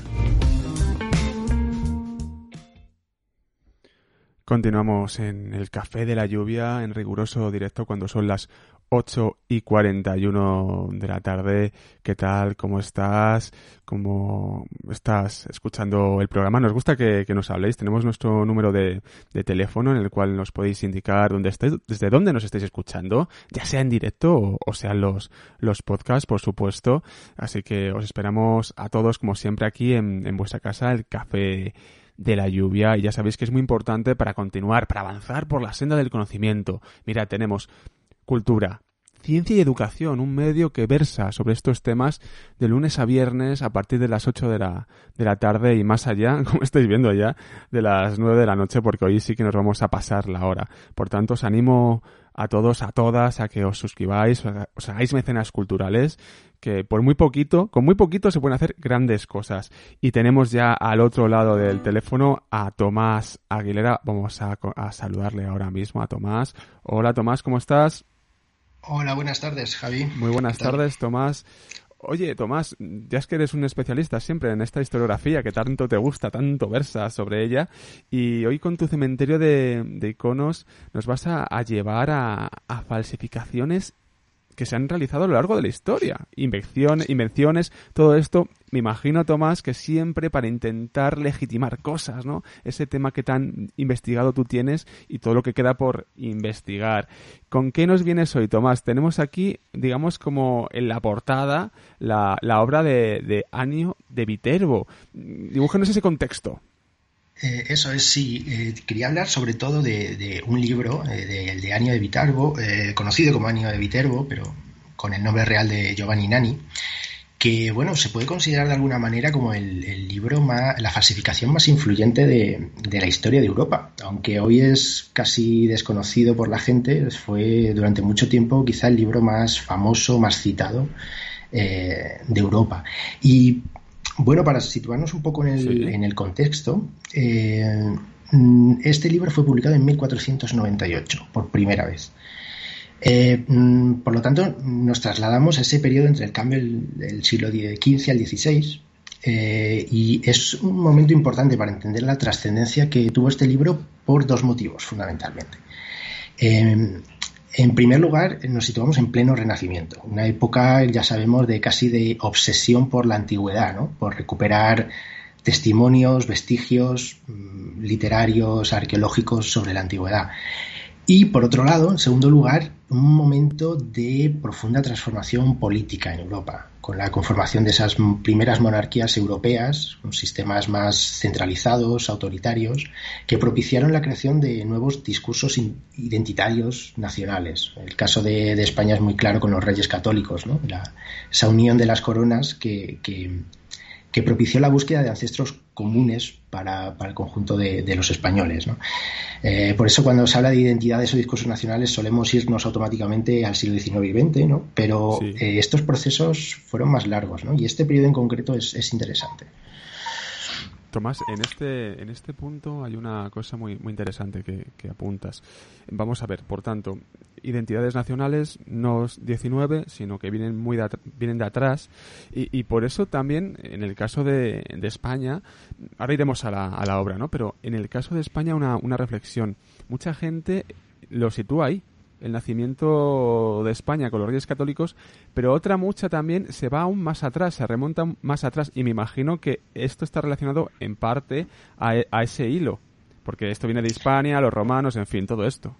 B: Continuamos en el Café de la Lluvia, en riguroso directo cuando son las ocho y cuarenta y uno de la tarde. ¿Qué tal? ¿Cómo estás? ¿Cómo estás escuchando el programa? Nos gusta que, que nos habléis. Tenemos nuestro número de, de teléfono en el cual nos podéis indicar dónde estáis, desde dónde nos estáis escuchando, ya sea en directo o, o sean los, los podcasts, por supuesto. Así que os esperamos a todos, como siempre, aquí en, en vuestra casa, el Café de la Lluvia. Y ya sabéis que es muy importante para continuar, para avanzar por la senda del conocimiento. Mira, tenemos cultura, ciencia y educación, un medio que versa sobre estos temas de lunes a viernes a partir de las ocho de la, de la tarde y más allá, como estáis viendo ya, de las nueve de la noche, porque hoy sí que nos vamos a pasar la hora. Por tanto, os animo a todos, a todas, a que os suscribáis, os hagáis mecenas culturales, que por muy poquito, con muy poquito se pueden hacer grandes cosas. Y tenemos ya al otro lado del teléfono a Tomás Aguilera. Vamos a, a saludarle ahora mismo a Tomás. Hola Tomás, ¿cómo estás?
F: Hola, buenas tardes, Javi.
B: Muy buenas tardes, Tomás. Oye, Tomás, ya es que eres un especialista siempre en esta historiografía que tanto te gusta, tanto versas sobre ella, y hoy con tu cementerio de, de iconos nos vas a, a llevar a, a falsificaciones que se han realizado a lo largo de la historia. Invención, invenciones, todo esto, me imagino, Tomás, que siempre para intentar legitimar cosas, ¿no? Ese tema que tan investigado tú tienes y todo lo que queda por investigar. ¿Con qué nos vienes hoy, Tomás? Tenemos aquí, digamos, como en la portada, la, la obra de, de Annio de Viterbo. Dibújanos ese contexto.
F: Eh, eso es, sí. Eh, quería hablar sobre todo de, de un libro, eh, de, de Annio de Viterbo, eh, conocido como Annio de Viterbo, pero con el nombre real de Giovanni Nani, que, bueno, se puede considerar de alguna manera como el, el libro más, la falsificación más influyente de, de la historia de Europa. Aunque hoy es casi desconocido por la gente, fue durante mucho tiempo quizá el libro más famoso, más citado eh, de Europa. Y bueno, para situarnos un poco en el, sí. en el contexto, eh, este libro fue publicado en mil cuatrocientos noventa y ocho, por primera vez. Eh, por lo tanto, nos trasladamos a ese periodo entre el cambio del, del siglo quince al dieciséis, eh, y es un momento importante para entender la trascendencia que tuvo este libro por dos motivos, fundamentalmente. Eh, En primer lugar, nos situamos en pleno Renacimiento, una época, ya sabemos, de casi de obsesión por la antigüedad, ¿no? Por recuperar testimonios, vestigios mmm, literarios, arqueológicos sobre la antigüedad. Y, por otro lado, en segundo lugar, un momento de profunda transformación política en Europa, con la conformación de esas primeras monarquías europeas, con sistemas más centralizados, autoritarios, que propiciaron la creación de nuevos discursos identitarios nacionales. El caso de, de España es muy claro con los reyes católicos, ¿no? La, esa unión de las coronas que, que, que propició la búsqueda de ancestros comunes para, para el conjunto de, de los españoles, ¿no? Eh, por eso cuando se habla de identidades o discursos nacionales solemos irnos automáticamente al siglo diecinueve y veinte, ¿no? Pero sí. eh, estos procesos fueron más largos, ¿no? Y este periodo en concreto es, es interesante.
B: Tomás, en este en este punto hay una cosa muy muy interesante que, que apuntas. Vamos a ver, por tanto, identidades nacionales no diecinueve, sino que vienen muy de, vienen de atrás y, y por eso también en el caso de, de España, ahora iremos a la, a la obra, ¿no? Pero en el caso de España una, una reflexión. Mucha gente lo sitúa ahí, el nacimiento de España con los Reyes Católicos, pero otra mucha también se va aún más atrás, se remonta más atrás, y me imagino que esto está relacionado en parte a, a ese hilo, porque esto viene de Hispania, los romanos, en fin, todo esto.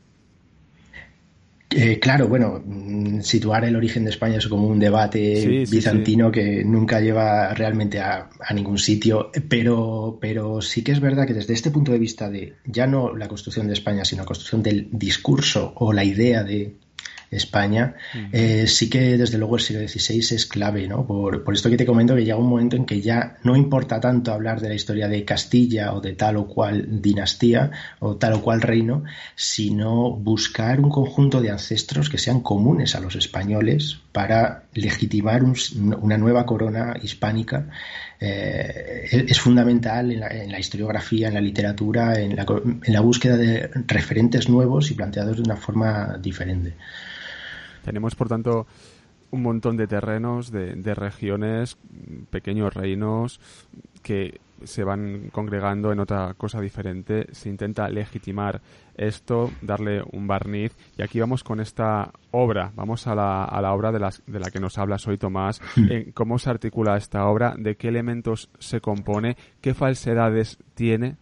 F: Eh, claro, bueno, situar el origen de España es como un debate sí, sí, bizantino sí. que nunca lleva realmente a, a ningún sitio, pero, pero sí que es verdad que desde este punto de vista de ya no la construcción de España, sino la construcción del discurso o la idea de España, uh-huh. eh, sí que desde luego el siglo dieciséis es clave, ¿no? Por, por esto que te comento que llega un momento en que ya no importa tanto hablar de la historia de Castilla o de tal o cual dinastía o tal o cual reino, sino buscar un conjunto de ancestros que sean comunes a los españoles para legitimar un, una nueva corona hispánica. Eh, es, es fundamental en la, en la historiografía, en la literatura, en la, en la búsqueda de referentes nuevos y planteados de una forma diferente.
B: Tenemos, por tanto, un montón de terrenos, de, de regiones, pequeños reinos que se van congregando en otra cosa diferente. Se intenta legitimar esto, darle un barniz. Y aquí vamos con esta obra. Vamos a la, a la obra de, las, de la que nos hablas hoy, Tomás. Eh, ¿Cómo se articula esta obra? ¿De qué elementos se compone? ¿Qué falsedades tiene?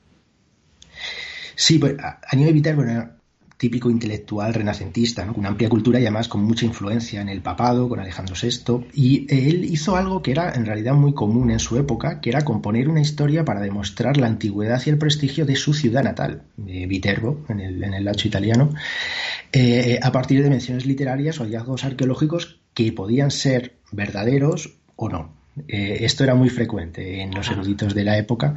F: Sí, pues Aníbal de Viterbo era típico intelectual renacentista, ¿no? Con una amplia cultura y además con mucha influencia en el papado, con Alejandro sexto, y él hizo algo que era en realidad muy común en su época, que era componer una historia para demostrar la antigüedad y el prestigio de su ciudad natal, de Viterbo, en el, en el Lacio italiano, eh, a partir de menciones literarias o hallazgos arqueológicos que podían ser verdaderos o no. Eh, esto era muy frecuente en los eruditos de la época.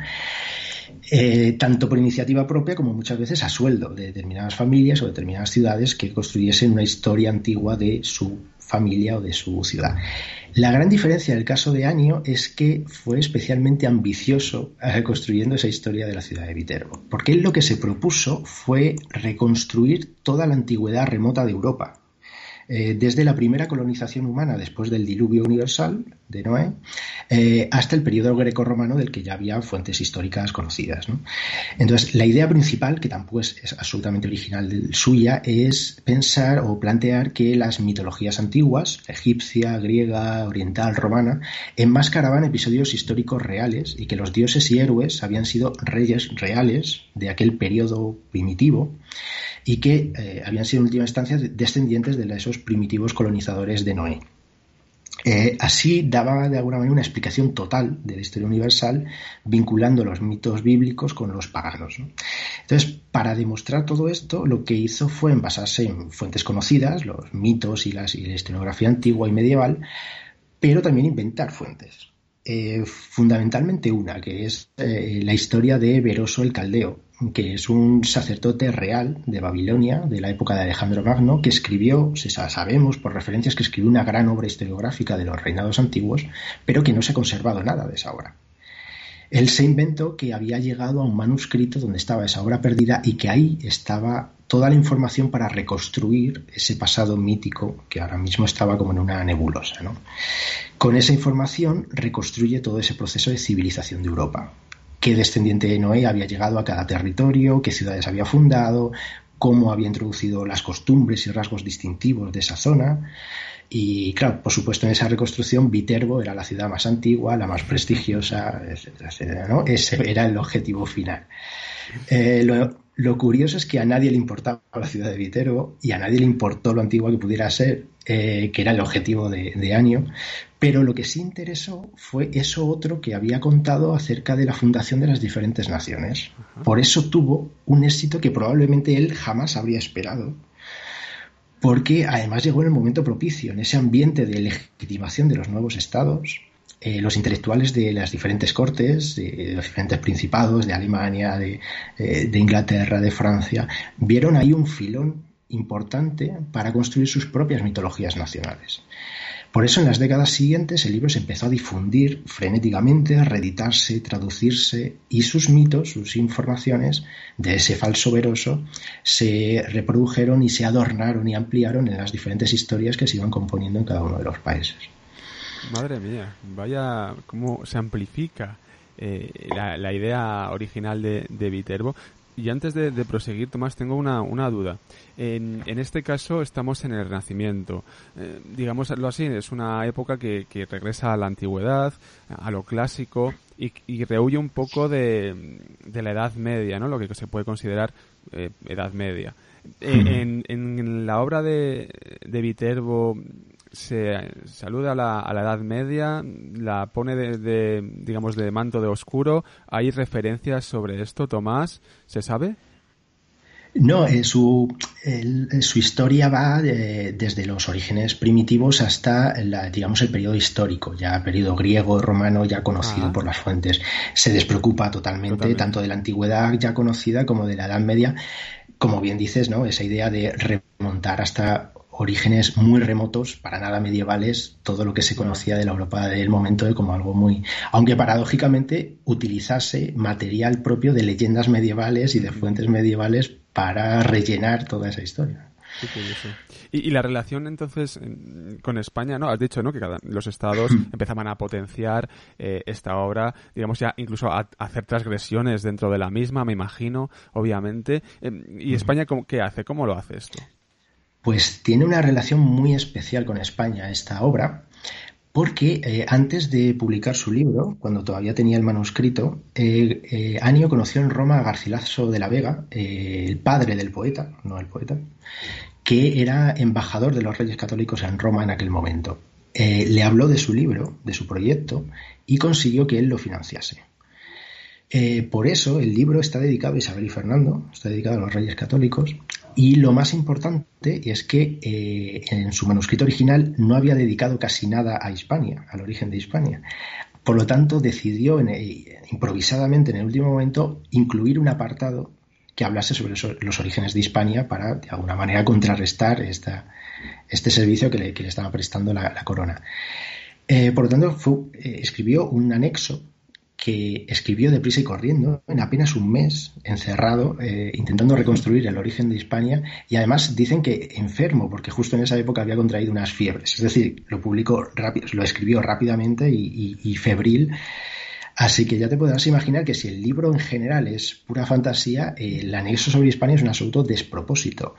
F: Eh, tanto por iniciativa propia como muchas veces a sueldo de determinadas familias o determinadas ciudades que construyesen una historia antigua de su familia o de su ciudad. La gran diferencia del caso de Annio es que fue especialmente ambicioso eh, construyendo esa historia de la ciudad de Viterbo, porque él lo que se propuso fue reconstruir toda la antigüedad remota de Europa. Eh, desde la primera colonización humana después del diluvio universal de Noé eh, hasta el periodo grecorromano del que ya había fuentes históricas conocidas, ¿no? Entonces, la idea principal, que tampoco es, es absolutamente original suya, es pensar o plantear que las mitologías antiguas, egipcia, griega, oriental, romana, enmascaraban episodios históricos reales y que los dioses y héroes habían sido reyes reales de aquel periodo primitivo y que eh, habían sido en última instancia descendientes de esos primitivos colonizadores de Noé. Eh, así daba de alguna manera una explicación total de la historia universal, vinculando los mitos bíblicos con los paganos, ¿no? Entonces, para demostrar todo esto, lo que hizo fue envasarse en fuentes conocidas, los mitos y, las, y la historiografía antigua y medieval, pero también inventar fuentes. Eh, fundamentalmente una, que es eh, la historia de Beroso el Caldeo, que es un sacerdote real de Babilonia, de la época de Alejandro Magno, que escribió, se sabemos por referencias, que escribió una gran obra historiográfica de los reinados antiguos, pero que no se ha conservado nada de esa obra. Él se inventó que había llegado a un manuscrito donde estaba esa obra perdida y que ahí estaba toda la información para reconstruir ese pasado mítico que ahora mismo estaba como en una nebulosa, ¿no? Con esa información reconstruye todo ese proceso de civilización de Europa. Qué descendiente de Noé había llegado a cada territorio, qué ciudades había fundado, cómo había introducido las costumbres y rasgos distintivos de esa zona. Y claro, por supuesto, en esa reconstrucción Viterbo era la ciudad más antigua, la más prestigiosa, etcétera, etcétera, ¿no? Ese era el objetivo final. Eh, lo, lo curioso es que a nadie le importaba la ciudad de Viterbo y a nadie le importó lo antigua que pudiera ser, eh, que era el objetivo de, de Anio, pero lo que sí interesó fue eso otro que había contado acerca de la fundación de las diferentes naciones. Por eso tuvo un éxito que probablemente él jamás habría esperado, porque además llegó en el momento propicio, en ese ambiente de legitimación de los nuevos estados. Eh, los intelectuales de las diferentes cortes, de los diferentes principados, de Alemania, de, eh, de Inglaterra, de Francia, vieron ahí un filón importante para construir sus propias mitologías nacionales. Por eso en las décadas siguientes el libro se empezó a difundir frenéticamente, a reeditarse, traducirse, y sus mitos, sus informaciones de ese falso veroso se reprodujeron y se adornaron y ampliaron en las diferentes historias que se iban componiendo en cada uno de los países.
B: Madre mía, vaya cómo se amplifica eh, la, la idea original de, de Viterbo. Y antes de, de proseguir, Tomás, tengo una, una duda. En, en este caso estamos en el Renacimiento. Eh, digámoslo así, es una época que, que regresa a la antigüedad, a lo clásico, y, y rehuye un poco de, de la Edad Media, ¿no? Lo que se puede considerar eh, Edad Media. Eh, en, en la obra de, de Viterbo se saluda a la, a la Edad Media, la pone de, de, digamos, de manto de oscuro. ¿Hay referencias sobre esto, Tomás? ¿Se sabe?
F: No, eh, su, el, su historia va de, desde los orígenes primitivos hasta, la, digamos, el periodo histórico, ya periodo griego, romano, ya conocido ah. por las fuentes. Se despreocupa totalmente, totalmente, tanto de la antigüedad ya conocida como de la Edad Media. Como bien dices, ¿no? Esa idea de remontar hasta orígenes muy remotos, para nada medievales, todo lo que se conocía de la Europa del momento de como algo muy... Aunque paradójicamente utilizase material propio de leyendas medievales y de fuentes medievales para rellenar toda esa historia.
B: Qué curioso. Y, y la relación entonces con España, ¿no? Has dicho, ¿no? Que cada, los estados empezaban a potenciar eh, esta obra, digamos ya incluso a, a hacer transgresiones dentro de la misma, me imagino, obviamente. Eh, ¿Y España cómo, qué hace? ¿Cómo lo hace esto?
F: Pues tiene una relación muy especial con España esta obra, porque eh, antes de publicar su libro, cuando todavía tenía el manuscrito, eh, eh, Anio conoció en Roma a Garcilaso de la Vega, eh, el padre del poeta, no el poeta, que era embajador de los Reyes Católicos en Roma en aquel momento. Eh, le habló de su libro, de su proyecto, y consiguió que él lo financiase. Eh, por eso el libro está dedicado a Isabel y Fernando, está dedicado a los Reyes Católicos, y lo más importante es que eh, en su manuscrito original no había dedicado casi nada a Hispania, al origen de Hispania. Por lo tanto, decidió en el, improvisadamente en el último momento incluir un apartado que hablase sobre los orígenes de Hispania para, de alguna manera, contrarrestar esta, este servicio que le, que le estaba prestando la, la corona. Eh, por lo tanto, fue, eh, escribió un anexo que escribió deprisa y corriendo en apenas un mes, encerrado, eh, intentando reconstruir el origen de Hispania, y además dicen que enfermo, porque justo en esa época había contraído unas fiebres. Es decir, lo publicó rápido, lo escribió rápidamente y, y, y febril. Así que ya te podrás imaginar que si el libro en general es pura fantasía, eh, el anexo sobre Hispania es un absoluto despropósito.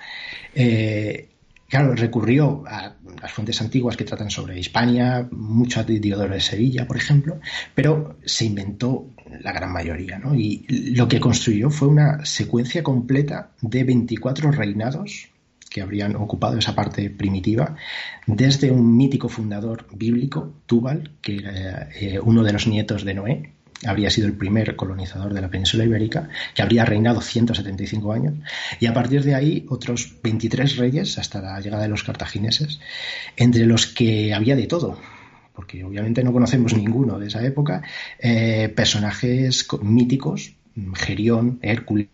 F: Eh, Claro, recurrió a las fuentes antiguas que tratan sobre Hispania, mucho a Diodoro de Sevilla, por ejemplo, pero se inventó la gran mayoría, ¿no? Y lo que construyó fue una secuencia completa de veinticuatro reinados que habrían ocupado esa parte primitiva, desde un mítico fundador bíblico, Túbal, que era eh, uno de los nietos de Noé, habría sido el primer colonizador de la península ibérica, que habría reinado ciento setenta y cinco años, y a partir de ahí otros veintitrés reyes hasta la llegada de los cartagineses, entre los que había de todo, porque obviamente no conocemos ninguno de esa época, eh, personajes míticos, Gerión, Hércules,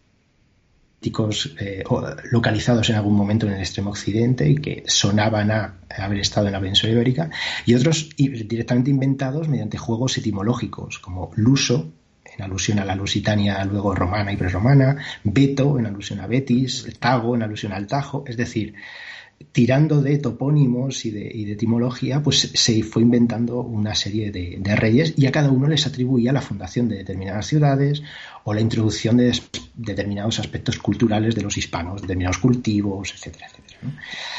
F: Eh, localizados en algún momento en el extremo occidente y que sonaban a haber estado en la península ibérica, y otros directamente inventados mediante juegos etimológicos, como Luso, en alusión a la Lusitania luego romana y prerromana, Beto, en alusión a Betis, Tago, en alusión al Tajo. Es decir, tirando de topónimos y de, y de etimología, pues se fue inventando una serie de, de reyes y a cada uno les atribuía la fundación de determinadas ciudades o la introducción de des, determinados aspectos culturales de los hispanos, determinados cultivos, etcétera, etcétera, ¿no?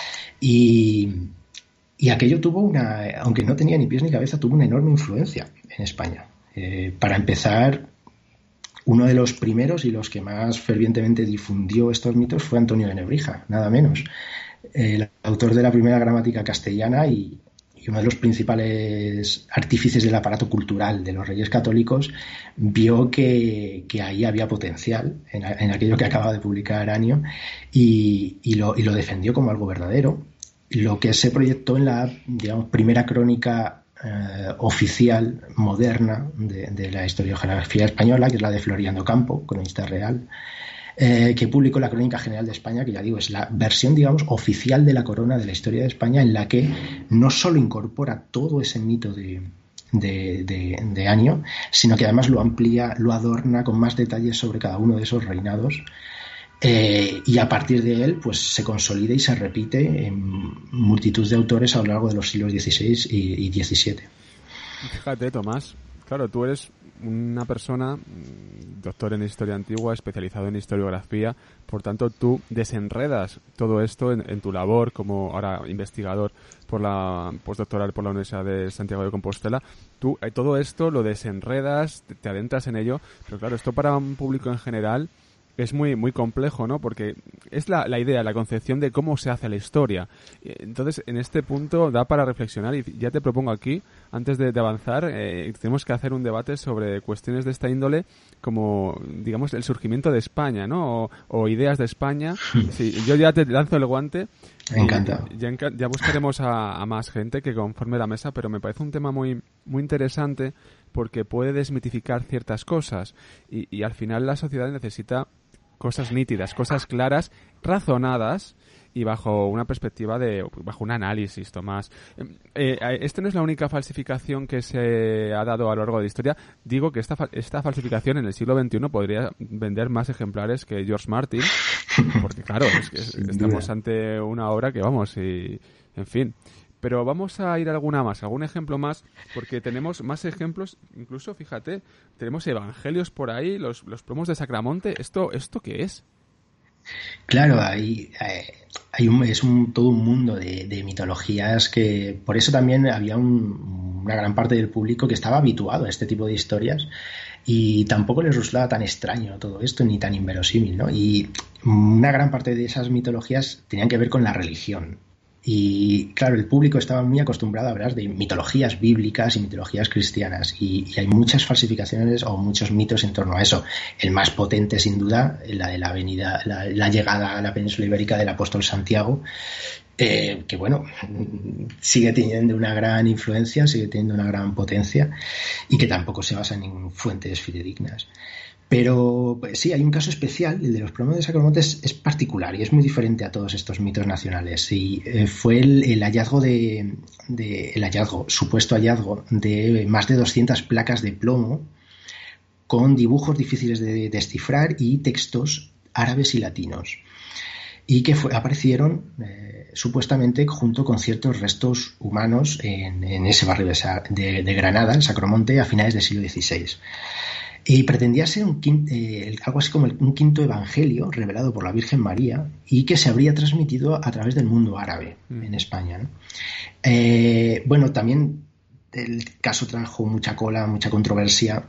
F: Y, y aquello tuvo una, aunque no tenía ni pies ni cabeza, tuvo una enorme influencia en España. Eh, para empezar, uno de los primeros y los que más fervientemente difundió estos mitos fue Antonio de Nebrija, nada menos. El autor de la primera gramática castellana y, y uno de los principales artífices del aparato cultural de los Reyes Católicos, vio que, que ahí había potencial en, en aquello que acaba de publicar Aranio y, y, lo, y lo defendió como algo verdadero. Lo que se proyectó en la, digamos, primera crónica eh, oficial, moderna, de, de la historiografía española, que es la de Floriano Campo, cronista real, Eh, que publicó la Crónica General de España, que ya digo, es la versión, digamos, oficial de la corona de la historia de España, en la que no solo incorpora todo ese mito de, de, de, de Anio, sino que además lo amplía, lo adorna con más detalles sobre cada uno de esos reinados, eh, y a partir de él pues se consolida y se repite en multitud de autores a lo largo de los siglos dieciséis y diecisiete.
B: Fíjate, Tomás, claro, tú eres una persona, doctor en Historia Antigua, especializado en historiografía, por tanto tú desenredas todo esto en, en tu labor como ahora investigador por la postdoctoral por la Universidad de Santiago de Compostela. Tú eh, todo esto lo desenredas, te, te adentras en ello, pero claro, esto para un público en general es muy muy complejo, ¿no? Porque es la, la idea, la concepción de cómo se hace la historia. Entonces, en este punto da para reflexionar y ya te propongo aquí, antes de, de avanzar, eh, tenemos que hacer un debate sobre cuestiones de esta índole, como, digamos, el surgimiento de España, ¿no? O, o ideas de España. Sí, yo ya te lanzo el guante.
F: Me encanta.
B: Ya, ya buscaremos a, a más gente que conforme la mesa, pero me parece un tema muy muy interesante porque puede desmitificar ciertas cosas y, y al final la sociedad necesita cosas nítidas, cosas claras, razonadas y bajo una perspectiva de, bajo un análisis, Tomás. Eh, eh, esta no es la única falsificación que se ha dado a lo largo de la historia. Digo que esta esta falsificación en el siglo veintiuno podría vender más ejemplares que George Martin, porque claro, es que es, estamos ante una obra que vamos, y en fin. Pero vamos a ir a alguna más, algún ejemplo más, porque tenemos más ejemplos, incluso, fíjate, tenemos evangelios por ahí, los, los promos de Sacramonte. ¿Esto esto qué es?
F: Claro, hay, hay un, es un, todo un mundo de, de mitologías que, por eso también había un, una gran parte del público que estaba habituado a este tipo de historias y tampoco les resultaba tan extraño todo esto ni tan inverosímil, ¿no? Y una gran parte de esas mitologías tenían que ver con la religión. Y claro, el público estaba muy acostumbrado a hablar de mitologías bíblicas y mitologías cristianas y, y hay muchas falsificaciones o muchos mitos en torno a eso. El más potente, sin duda, la de la venida, la, la llegada a la península ibérica del apóstol Santiago, eh, que bueno, sigue teniendo una gran influencia, sigue teniendo una gran potencia y que tampoco se basa en fuentes fidedignas. Pero pues, sí, hay un caso especial, el de los promos de Sacramonte es, es particular y es muy diferente a todos estos mitos nacionales. Y eh, fue el, el hallazgo de, de el hallazgo, supuesto hallazgo de más de doscientas placas de plomo con dibujos difíciles de descifrar y textos árabes y latinos. Y que fue, aparecieron eh, supuestamente junto con ciertos restos humanos en, en ese barrio de, de, de Granada, en Sacromonte, a finales del siglo dieciséis. Y pretendía ser un quinto, eh, algo así como el, un quinto evangelio revelado por la Virgen María y que se habría transmitido a través del mundo árabe mm. en España, ¿no? Eh, bueno, también el caso trajo mucha cola, mucha controversia.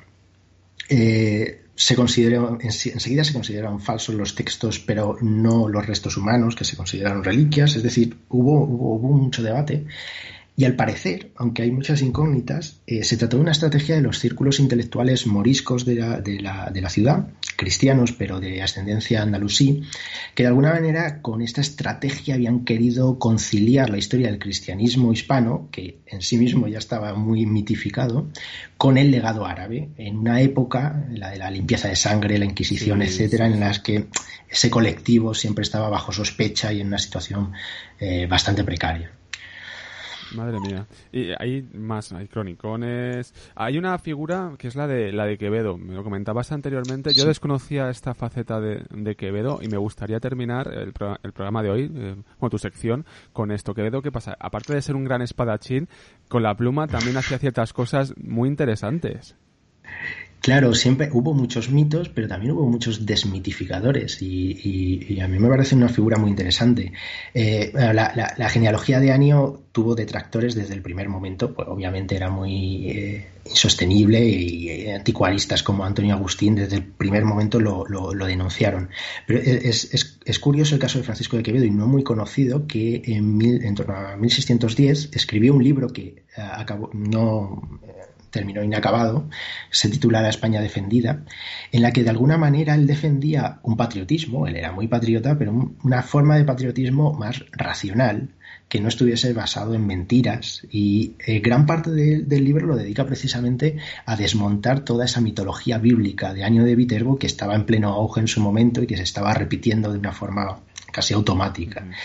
F: Eh, se consideró, enseguida se consideraron falsos los textos, pero no los restos humanos, que se consideraron reliquias. Es decir, hubo, hubo, hubo mucho debate. Y al parecer, aunque hay muchas incógnitas, eh, se trató de una estrategia de los círculos intelectuales moriscos de la, de, la, de la ciudad, cristianos pero de ascendencia andalusí, que de alguna manera con esta estrategia habían querido conciliar la historia del cristianismo hispano, que en sí mismo ya estaba muy mitificado, con el legado árabe, en una época, la de la limpieza de sangre, la Inquisición, sí, etcétera, sí, en las que ese colectivo siempre estaba bajo sospecha y en una situación eh, bastante precaria.
B: Madre mía. Y hay más, hay cronicones. Hay una figura que es la de la de Quevedo. Me lo comentabas anteriormente. Yo sí. desconocía esta faceta de, de Quevedo y me gustaría terminar el, pro, el programa de hoy, eh, bueno, tu sección, con esto. Quevedo, ¿qué pasa? Aparte de ser un gran espadachín, con la pluma también hacía ciertas cosas muy interesantes.
F: Claro, siempre hubo muchos mitos, pero también hubo muchos desmitificadores y, y, y a mí me parece una figura muy interesante. Eh, la, la, la genealogía de Anio tuvo detractores desde el primer momento, pues obviamente era muy eh, insostenible y eh, anticuaristas como Antonio Agustín desde el primer momento lo, lo, lo denunciaron. Pero es, es, es curioso el caso de Francisco de Quevedo y no muy conocido que en, mil, en torno a mil seiscientos diez escribió un libro que eh, acabó, no... Eh, terminó inacabado, se titulaba España defendida, en la que de alguna manera él defendía un patriotismo, él era muy patriota, pero un, una forma de patriotismo más racional, que no estuviese basado en mentiras, y eh, gran parte de, del libro lo dedica precisamente a desmontar toda esa mitología bíblica de Anio de Viterbo que estaba en pleno auge en su momento y que se estaba repitiendo de una forma casi automática. Mm.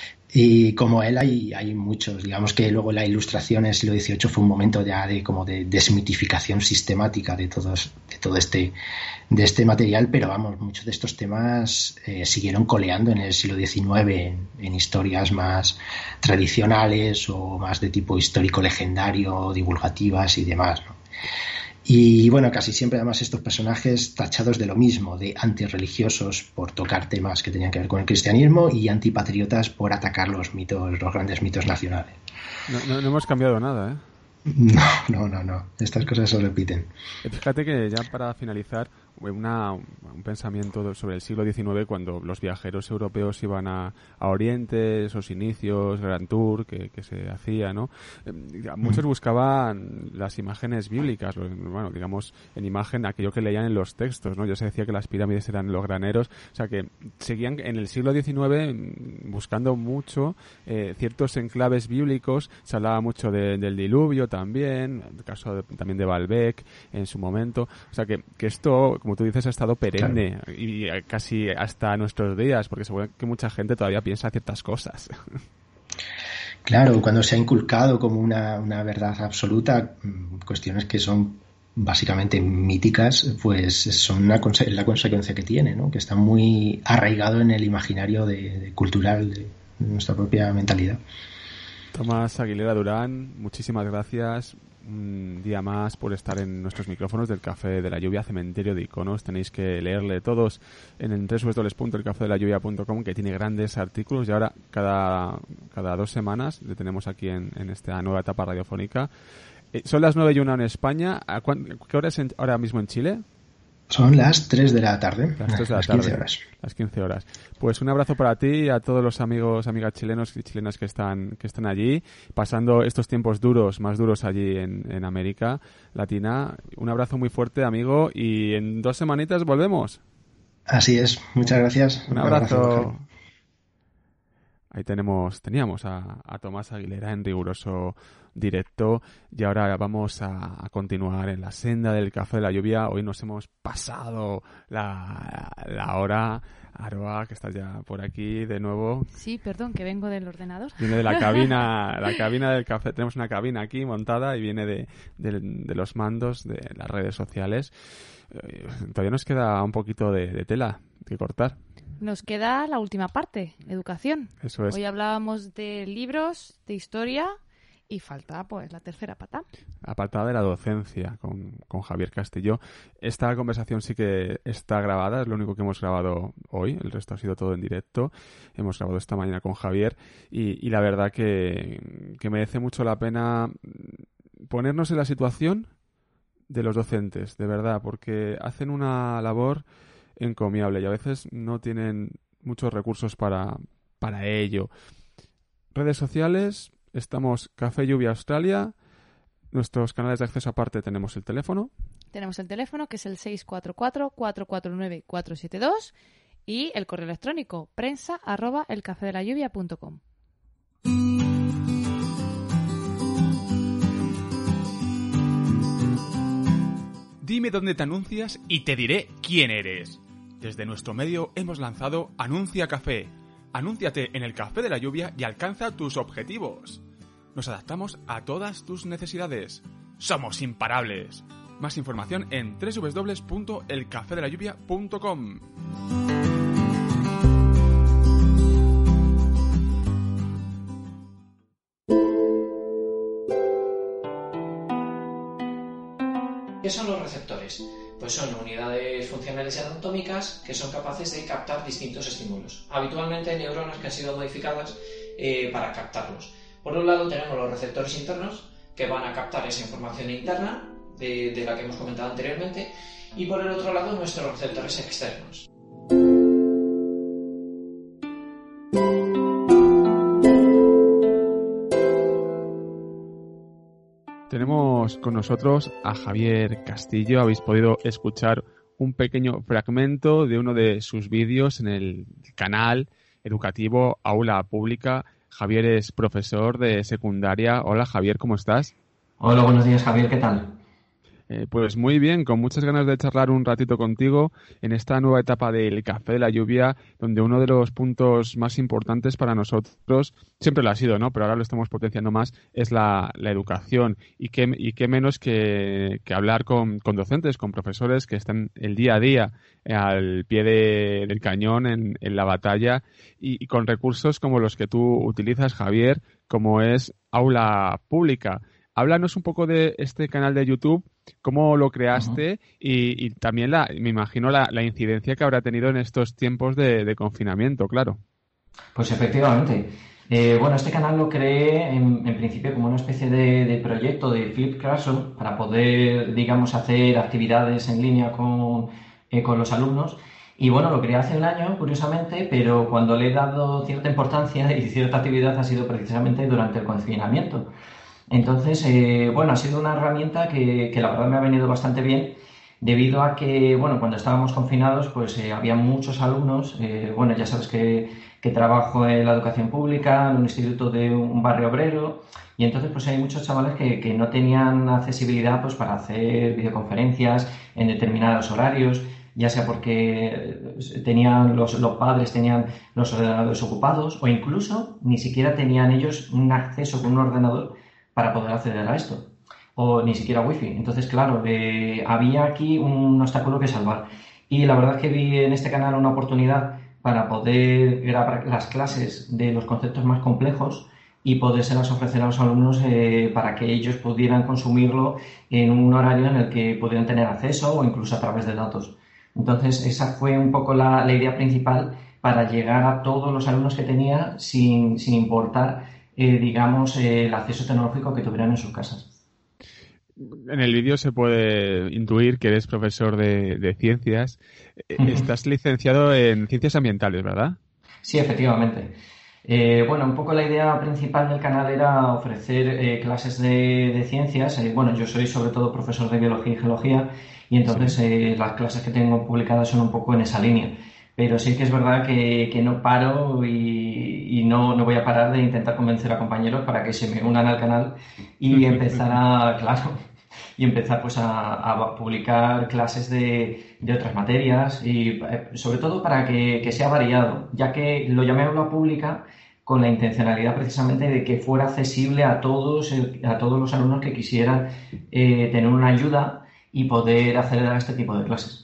F: Y como él hay, hay muchos, digamos que luego la Ilustración en el siglo dieciocho fue un momento ya de como de desmitificación sistemática de todos, de todo este, de este material, pero vamos, muchos de estos temas eh, siguieron coleando en el siglo diecinueve en, en historias más tradicionales o más de tipo histórico legendario, divulgativas y demás, ¿no? Y bueno, casi siempre además estos personajes tachados de lo mismo, de antirreligiosos por tocar temas que tenían que ver con el cristianismo y antipatriotas por atacar los mitos, los grandes mitos nacionales.
B: No, no, no hemos cambiado nada, ¿eh?
F: No, no, no, no. Estas cosas se repiten.
B: Fíjate que ya para finalizar, una, un pensamiento sobre el siglo diecinueve, cuando los viajeros europeos iban a, a Oriente, esos inicios, Grand Tour que, que se hacía, ¿no? Eh, muchos buscaban las imágenes bíblicas, bueno, digamos, en imagen aquello que leían en los textos, ¿no? Yo se decía que las pirámides eran los graneros, o sea que seguían en el siglo diecinueve buscando mucho eh, ciertos enclaves bíblicos. Se hablaba mucho de, del diluvio también, el caso de, también de Baalbek en su momento, o sea que, que esto, como tú dices, ha estado perenne, claro, y casi hasta nuestros días, porque seguro que mucha gente todavía piensa ciertas cosas.
F: Claro, cuando se ha inculcado como una, una verdad absoluta, cuestiones que son básicamente míticas, pues son una conse- la consecuencia que tiene, ¿no? Que está muy arraigado en el imaginario de, de cultural de nuestra propia mentalidad.
B: Tomás Aguilera Durán, muchísimas gracias un día más por estar en nuestros micrófonos del Café de la Lluvia, Cementerio de Iconos. Tenéis que leerle todos en el doble u doble u doble u punto el café de la lluvia punto com, que tiene grandes artículos, y ahora cada, cada dos semanas le tenemos aquí en, en esta nueva etapa radiofónica. Eh, son las nueve y una en España. ¿A cuán, ¿Qué hora es en, ahora mismo en Chile?
F: Son las tres de la tarde.
B: Las tres de la
F: las
B: tarde.
F: quince horas. Las
B: quince horas. Pues un abrazo para ti y a todos los amigos, amigas chilenos y chilenas que están, que están allí, pasando estos tiempos duros, más duros allí en, en América Latina. Un abrazo muy fuerte, amigo, y en dos semanitas volvemos.
F: Así es. Muchas gracias.
B: Un abrazo. Un abrazo. Ahí tenemos, teníamos a, a Tomás Aguilera en riguroso directo, y ahora vamos a, a continuar en la senda del Café de la Lluvia. Hoy nos hemos pasado la, la hora. Aroa, que estás ya por aquí de nuevo.
C: Sí, perdón, que vengo del ordenador.
B: Viene de la cabina, la cabina del café. Tenemos una cabina aquí montada y viene de, de, de los mandos de las redes sociales. Eh, todavía nos queda un poquito de, de tela que cortar.
C: Nos queda la última parte, educación.
B: Eso es.
C: Hoy hablábamos de libros, de historia, y falta pues la tercera pata.
B: La pata de la docencia con, con Javier Castillo. Esta conversación sí que está grabada, es lo único que hemos grabado hoy, el resto ha sido todo en directo. Hemos grabado esta mañana con Javier y, y la verdad que, que merece mucho la pena ponernos en la situación de los docentes, de verdad, porque hacen una labor encomiable y a veces no tienen muchos recursos para, para ello. Redes sociales, estamos Café Lluvia Australia, nuestros canales de acceso aparte tenemos el teléfono.
C: Tenemos el teléfono que es el seis cuatro cuatro, cuatro cuatro nueve, cuatro siete dos y el correo electrónico prensa arroba elcafedelayuvia punto com.
D: Dime dónde te anuncias y te diré quién eres. Desde nuestro medio hemos lanzado Anuncia Café. Anúnciate en el Café de la Lluvia y alcanza tus objetivos. Nos adaptamos a todas tus necesidades. ¡Somos imparables! Más información en doble u doble u doble u punto el café de la lluvia punto com.
G: ¿Qué son los receptores? Pues son unidades funcionales y anatómicas que son capaces de captar distintos estímulos. Habitualmente neuronas que han sido modificadas eh, para captarlos. Por un lado tenemos los receptores internos que van a captar esa información interna de, de la que hemos comentado anteriormente, y por el otro lado nuestros receptores externos.
B: Tenemos con nosotros a Javier Castillo. Habéis podido escuchar un pequeño fragmento de uno de sus vídeos en el canal educativo Aula Pública. Javier es profesor de secundaria. Hola Javier, ¿cómo estás?
H: Hola, buenos días Javier, ¿qué tal?
B: Eh, pues muy bien, con muchas ganas de charlar un ratito contigo en esta nueva etapa del Café de la Lluvia, donde uno de los puntos más importantes para nosotros, siempre lo ha sido, ¿no? Pero ahora lo estamos potenciando más, es la, la educación. Y qué, y qué menos que, que hablar con, con docentes, con profesores que están el día a día eh, al pie de, del cañón en, en la batalla y, y con recursos como los que tú utilizas, Javier, como es Aula Pública. Háblanos un poco de este canal de YouTube, cómo lo creaste. Uh-huh. y, y también, la, me imagino, la, la incidencia que habrá tenido en estos tiempos de, de confinamiento, claro.
H: Pues efectivamente. Eh, bueno, este canal lo creé en, en principio como una especie de, de proyecto de Flip Classroom para poder, digamos, hacer actividades en línea con, eh, con los alumnos. Y bueno, lo creé hace un año, curiosamente, pero cuando le he dado cierta importancia y cierta actividad ha sido precisamente durante el confinamiento. Entonces, eh, bueno, ha sido una herramienta que, que la verdad me ha venido bastante bien, debido a que, bueno, cuando estábamos confinados, pues eh, había muchos alumnos. Eh, bueno, ya sabes que, que trabajo en la educación pública, en un instituto de un barrio obrero, y entonces pues hay muchos chavales que, que no tenían accesibilidad pues para hacer videoconferencias en determinados horarios, ya sea porque tenían los, los padres tenían los ordenadores ocupados, o incluso ni siquiera tenían ellos un acceso con un ordenador para poder acceder a esto, o ni siquiera wifi. Entonces, claro, eh, había aquí un obstáculo que salvar, y la verdad es que vi en este canal una oportunidad para poder grabar las clases de los conceptos más complejos y podérselas ofrecer a los alumnos eh, para que ellos pudieran consumirlo en un horario en el que pudieran tener acceso, o incluso a través de datos. Entonces, esa fue un poco la, la idea principal, para llegar a todos los alumnos que tenía sin, sin importar Eh, digamos, eh, el acceso tecnológico que tuvieran en sus casas.
B: En el vídeo se puede intuir que eres profesor de, de ciencias. Estás licenciado en ciencias ambientales, ¿verdad?
H: Sí, efectivamente. Eh, bueno, un poco la idea principal del canal era ofrecer eh, clases de, de ciencias. Eh, bueno, yo soy sobre todo profesor de biología y geología, y entonces sí. eh, las clases que tengo publicadas son un poco en esa línea. Pero sí que es verdad que, que no paro y, y no, no voy a parar de intentar convencer a compañeros para que se me unan al canal y empezar a, claro, y empezar pues a, a publicar clases de, de otras materias, y sobre todo para que, que sea variado, ya que lo llamé Aula Pública con la intencionalidad precisamente de que fuera accesible a todos, a todos los alumnos que quisieran eh, tener una ayuda y poder acceder a este tipo de clases.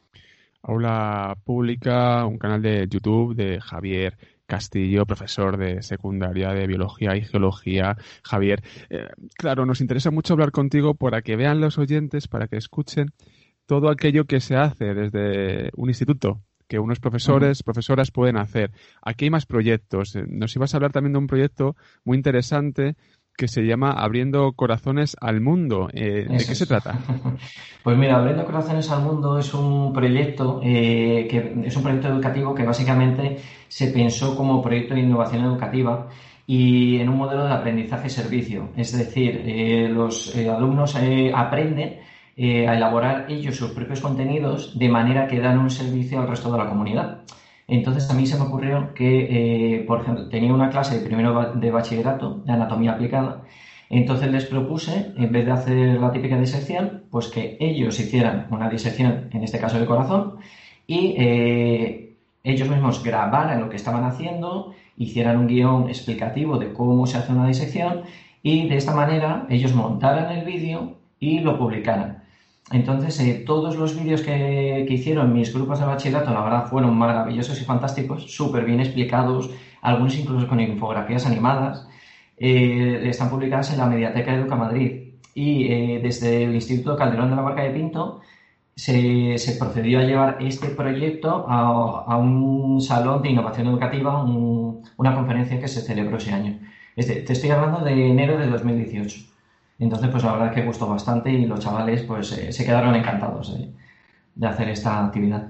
B: Aula Pública, un canal de YouTube de Javier Castillo, profesor de secundaria de biología y geología. Javier, eh, claro, nos interesa mucho hablar contigo para que vean los oyentes, para que escuchen todo aquello que se hace desde un instituto, que unos profesores, uh-huh. profesoras pueden hacer. Aquí hay más proyectos. Nos ibas a hablar también de un proyecto muy interesante que se llama Abriendo Corazones al Mundo. Eh, ¿De qué se trata?
H: Pues mira, Abriendo Corazones al Mundo es un proyecto eh, que es un proyecto educativo que básicamente se pensó como proyecto de innovación educativa y en un modelo de aprendizaje-servicio. Es decir, eh, los eh, alumnos eh, aprenden eh, a elaborar ellos sus propios contenidos de manera que dan un servicio al resto de la comunidad. Entonces a mí se me ocurrió que, eh, por ejemplo, tenía una clase de primero de bachillerato de anatomía aplicada. Entonces les propuse, en vez de hacer la típica disección, pues que ellos hicieran una disección, en este caso del corazón, y eh, ellos mismos grabaran lo que estaban haciendo, hicieran un guión explicativo de cómo se hace una disección y de esta manera ellos montaran el vídeo y lo publicaran. Entonces, eh, todos los vídeos que, que hicieron mis grupos de bachillerato, la verdad, fueron maravillosos y fantásticos, súper bien explicados, algunos incluso con infografías animadas. Eh, están publicadas en la Mediateca de Educamadrid. Y eh, desde el Instituto Calderón de la Barca de Pinto se, se procedió a llevar este proyecto a, a un salón de innovación educativa, un, una conferencia que se celebró ese año. Este, te estoy hablando de enero de dos mil dieciocho. Entonces, pues la verdad es que gustó bastante y los chavales pues eh, se quedaron encantados de, de hacer esta actividad.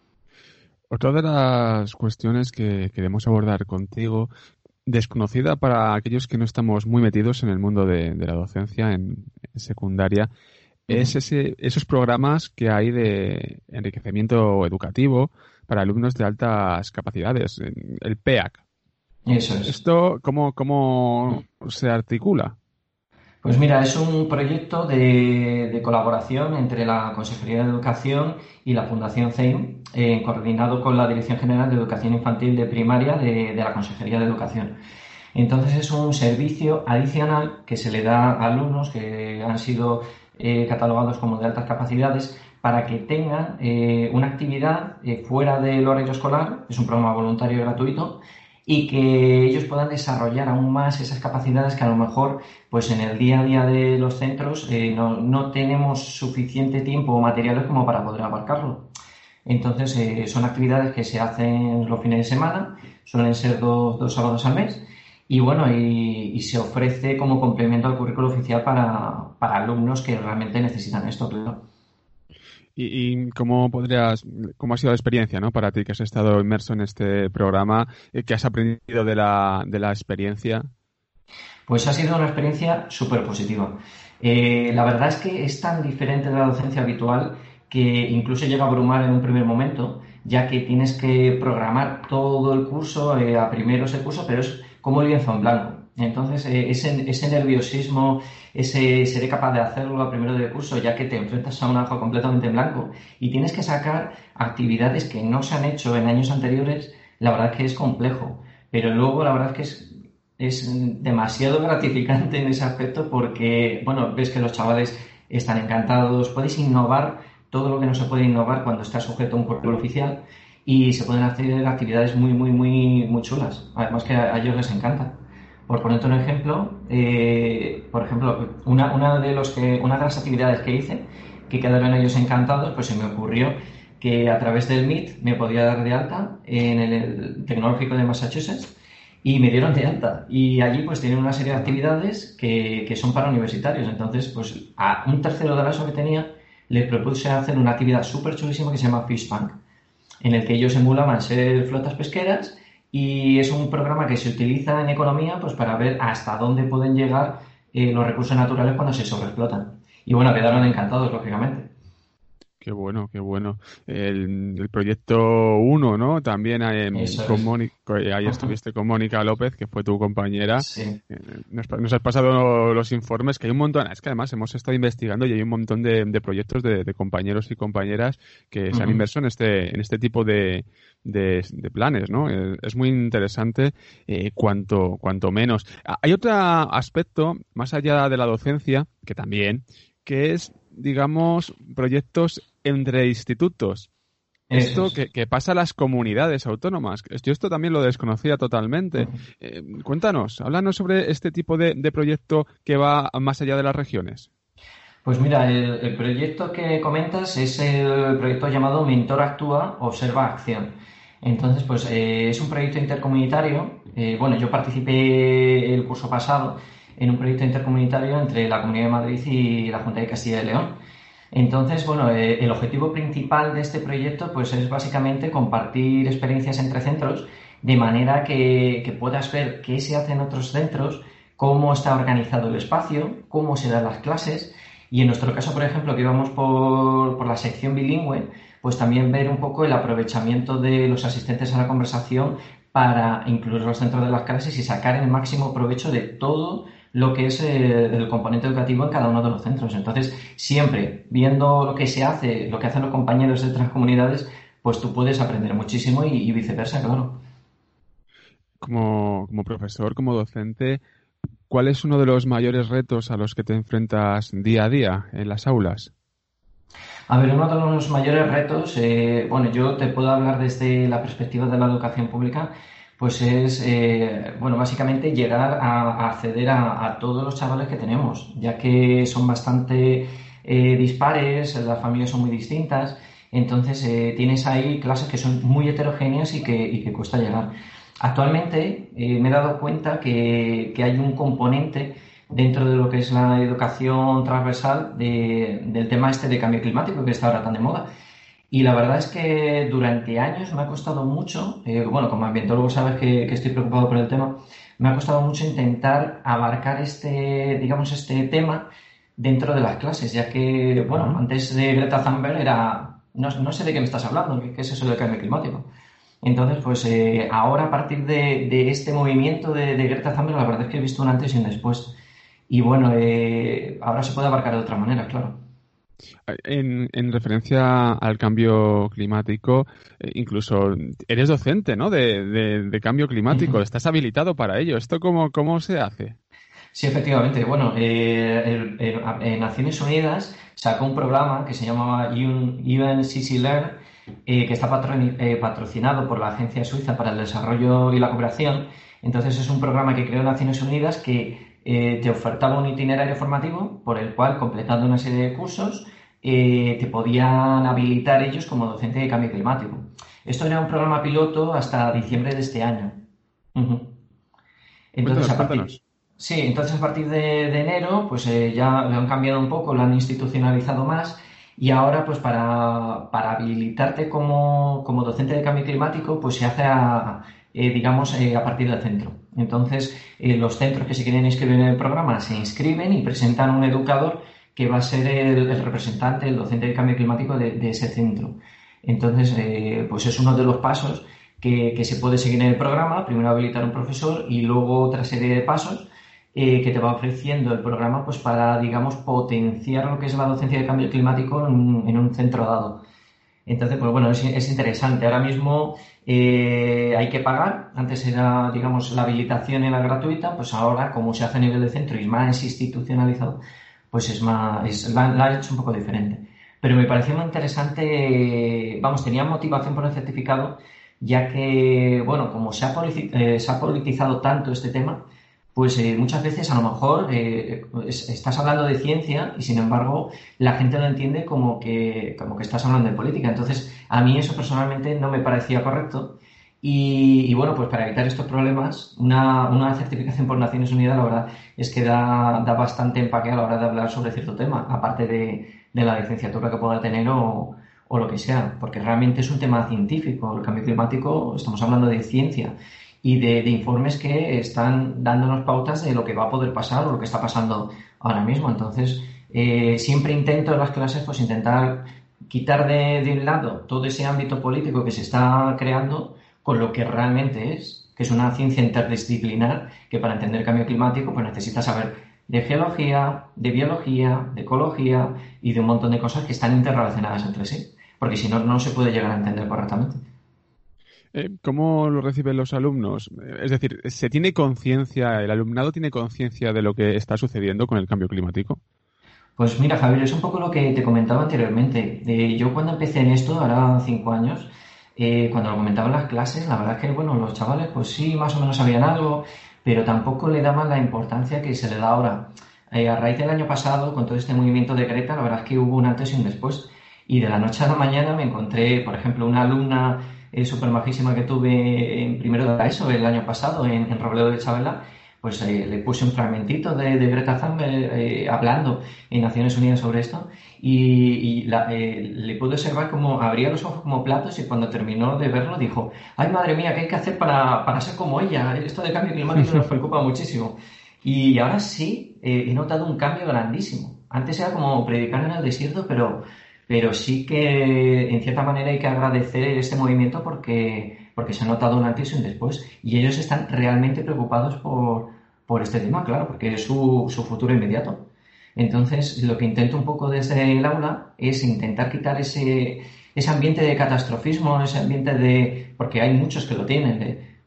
B: Otra de las cuestiones que queremos abordar contigo, desconocida para aquellos que no estamos muy metidos en el mundo de, de la docencia en, en secundaria, es ese, esos programas que hay de enriquecimiento educativo para alumnos de altas capacidades, el P E A C.
H: Eso es.
B: ¿Esto cómo, cómo se articula?
H: Pues mira, es un proyecto de, de colaboración entre la Consejería de Educación y la Fundación C E I M, eh, coordinado con la Dirección General de Educación Infantil de Primaria de, de la Consejería de Educación. Entonces es un servicio adicional que se le da a alumnos que han sido eh, catalogados como de altas capacidades para que tengan eh, una actividad eh, fuera del horario escolar, es un programa voluntario y gratuito, y que ellos puedan desarrollar aún más esas capacidades que a lo mejor pues en el día a día de los centros eh, no, no tenemos suficiente tiempo o materiales como para poder abarcarlo. Entonces eh, son actividades que se hacen los fines de semana, suelen ser dos, dos sábados al mes y bueno, y, y se ofrece como complemento al currículo oficial para, para alumnos que realmente necesitan esto, claro.
B: ¿Y, y cómo podrías, cómo ha sido la experiencia, ¿no? Para ti que has estado inmerso en este programa, ¿qué has aprendido de la, de la experiencia?
H: Pues ha sido una experiencia súper positiva. Eh, la verdad es que es tan diferente de la docencia habitual que incluso llega a abrumar en un primer momento, ya que tienes que programar todo el curso, eh, a primeros el curso, pero es como el lienzo en blanco. Entonces, eh, ese, ese nerviosismo, ese seré capaz de hacerlo a primero del curso, ya que te enfrentas a un hoja completamente en blanco y tienes que sacar actividades que no se han hecho en años anteriores, la verdad es que es complejo. Pero luego, la verdad es que es, es demasiado gratificante en ese aspecto porque, bueno, ves que los chavales están encantados, puedes innovar todo lo que no se puede innovar cuando está sujeto a un currículo oficial y se pueden hacer actividades muy, muy, muy, muy chulas. Además que a ellos les encanta. Por ponerte un ejemplo, eh, por ejemplo, una, una, de los que, una de las actividades que hice, que quedaron ellos encantados, pues se me ocurrió que a través del Meet me podía dar de alta en el, el Tecnológico de Massachusetts y me dieron de alta. Y allí pues tienen una serie de actividades que, que son para universitarios. Entonces, pues a un tercero de la ESO que tenía, les propuse hacer una actividad súper chulísima que se llama Fish Funk, en el que ellos emulaban ser flotas pesqueras. Y es un programa que se utiliza en economía pues para ver hasta dónde pueden llegar eh, los recursos naturales cuando se sobreexplotan. Y bueno, quedaron encantados, lógicamente.
B: Qué bueno, qué bueno. El, el proyecto uno, ¿no? También eh, con Mónica, ahí estuviste con Mónica López, que fue tu compañera.
H: Sí.
B: Eh, nos, nos has pasado los informes, que hay un montón, es que además hemos estado investigando y hay un montón de, de proyectos de, de compañeros y compañeras que se han inmerso en este, en este tipo de, de, de planes, ¿no? Eh, es muy interesante, eh, cuanto, cuanto menos. Hay otro aspecto, más allá de la docencia, que también, que es, digamos, proyectos entre institutos. Esto
H: es.
B: que, que pasa a las comunidades autónomas. Yo esto también lo desconocía totalmente. Uh-huh. Eh, cuéntanos, háblanos sobre este tipo de, de proyecto que va más allá de las regiones.
H: Pues mira, el, el proyecto que comentas es el proyecto llamado Mentor Actúa, Observa Acción. Entonces, pues eh, es un proyecto intercomunitario. Eh, bueno, yo participé el curso pasado en un proyecto intercomunitario entre la Comunidad de Madrid y la Junta de Castilla y León. Entonces, bueno, eh, el objetivo principal de este proyecto pues es básicamente compartir experiencias entre centros de manera que, que puedas ver qué se hace en otros centros, cómo está organizado el espacio, cómo se dan las clases y en nuestro caso, por ejemplo, que íbamos por, por la sección bilingüe, pues también ver un poco el aprovechamiento de los asistentes a la conversación para incluirlos dentro de las clases y sacar el máximo provecho de todo lo que es el, el componente educativo en cada uno de los centros. Entonces, siempre viendo lo que se hace, lo que hacen los compañeros de otras comunidades, pues tú puedes aprender muchísimo y, y viceversa, claro.
B: Como, como profesor, como docente, ¿cuál es uno de los mayores retos a los que te enfrentas día a día en las aulas?
H: A ver, uno de los mayores retos, eh, bueno, yo te puedo hablar desde la perspectiva de la educación pública, pues es, eh, bueno, básicamente llegar a, a acceder a, a todos los chavales que tenemos, ya que son bastante eh, dispares, las familias son muy distintas, entonces eh, tienes ahí clases que son muy heterogéneas y que, y que cuesta llegar. Actualmente eh, me he dado cuenta que, que hay un componente dentro de lo que es la educación transversal de, del tema este de cambio climático que está ahora tan de moda. Y la verdad es que durante años me ha costado mucho, eh, bueno, como ambientólogo sabes que, que estoy preocupado por el tema, me ha costado mucho intentar abarcar este, digamos, este tema dentro de las clases, ya que, bueno, antes de Greta Thunberg era, no, no sé de qué me estás hablando, qué, qué es eso del cambio climático. Entonces, pues eh, ahora a partir de, de este movimiento de, de Greta Thunberg, la verdad es que he visto un antes y un después. Y bueno, eh, ahora se puede abarcar de otra manera, claro.
B: En, en referencia al cambio climático, eh, incluso eres docente, ¿no? De, de, de cambio climático, estás habilitado para ello. ¿Esto cómo, cómo se hace?
H: Sí, efectivamente. Bueno, eh, el, el, en Naciones Unidas sacó un programa que se llamaba U N C C Learn, eh, que está patro, eh, patrocinado por la Agencia Suiza para el Desarrollo y la Cooperación. Entonces es un programa que creó Naciones Unidas que Eh, te ofertaba un itinerario formativo por el cual, completando una serie de cursos, eh, te podían habilitar ellos como docente de cambio climático. Esto era un programa piloto hasta diciembre de este año. Uh-huh. Entonces,
B: cuéntanos,
H: a partir,
B: cuéntanos.
H: sí, entonces a partir de, de enero, pues eh, ya lo han cambiado un poco, lo han institucionalizado más y ahora, pues para, para habilitarte como, como docente de cambio climático, pues se hace a, eh, digamos, eh, a partir del centro. Entonces, eh, los centros que se quieren inscribir en el programa se inscriben y presentan un educador que va a ser el, el representante, el docente de cambio climático de, de ese centro. Entonces, eh, pues es uno de los pasos que, que se puede seguir en el programa. Primero habilitar un profesor y luego otra serie de pasos eh, que te va ofreciendo el programa pues para, digamos, potenciar lo que es la docencia de cambio climático en, en un centro dado. Entonces, pues bueno, es, es interesante. Ahora mismo eh, hay que pagar. Antes era, digamos, la habilitación era gratuita, pues ahora, como se hace a nivel de centro y es más institucionalizado, pues es más, es, la, la han hecho un poco diferente. Pero me pareció muy interesante, vamos, tenía motivación por el certificado, ya que, bueno, como se ha, politi- eh, se ha politizado tanto este tema, pues eh, muchas veces a lo mejor eh, es, estás hablando de ciencia y sin embargo la gente lo entiende como que, como que estás hablando de política. Entonces a mí eso personalmente no me parecía correcto y, y bueno, pues para evitar estos problemas una, una certificación por Naciones Unidas la verdad es que da, da bastante empaque a la hora de hablar sobre cierto tema, aparte de, de la licenciatura que pueda tener o, o lo que sea, porque realmente es un tema científico. El cambio climático, estamos hablando de ciencia y de, de informes que están dándonos pautas de lo que va a poder pasar o lo que está pasando ahora mismo. Entonces, eh, siempre intento en las clases pues intentar quitar de, de un lado todo ese ámbito político que se está creando con lo que realmente es, que es una ciencia interdisciplinar que para entender el cambio climático pues necesita saber de geología, de biología, de ecología y de un montón de cosas que están interrelacionadas entre sí, porque si no, no se puede llegar a entender correctamente.
B: ¿Cómo lo reciben los alumnos? Es decir, ¿se tiene conciencia, el alumnado tiene conciencia de lo que está sucediendo con el cambio climático?
H: Pues mira, Javier, es un poco lo que te comentaba anteriormente. Eh, yo cuando empecé en esto, ahora cinco años, eh, cuando lo comentaba en las clases, la verdad es que, bueno, los chavales pues sí, más o menos sabían algo, pero tampoco le daban la importancia que se le da ahora. Eh, a raíz del año pasado, con todo este movimiento de Greta, la verdad es que hubo un antes y un después. Y de la noche a la mañana me encontré, por ejemplo, una alumna eh, súper majísima que tuve en primero de la ESO el año pasado en, en Robledo de Chabela, pues eh, le puse un fragmentito de, de Greta Thunberg eh, hablando en Naciones Unidas sobre esto y, y la, eh, le pude observar como abría los ojos como platos y cuando terminó de verlo dijo: ¡ay, madre mía, qué hay que hacer para, para ser como ella! Esto de cambio climático nos preocupa muchísimo. Y ahora sí eh, he notado un cambio grandísimo. Antes era como predicar en el desierto, pero... pero sí que en cierta manera hay que agradecer este movimiento porque, porque se ha notado un antes y un después y ellos están realmente preocupados por, por este tema, claro, porque es su, su futuro inmediato. Entonces, lo que intento un poco desde el aula es intentar quitar ese, ese ambiente de catastrofismo, ese ambiente de... porque hay muchos que lo tienen, de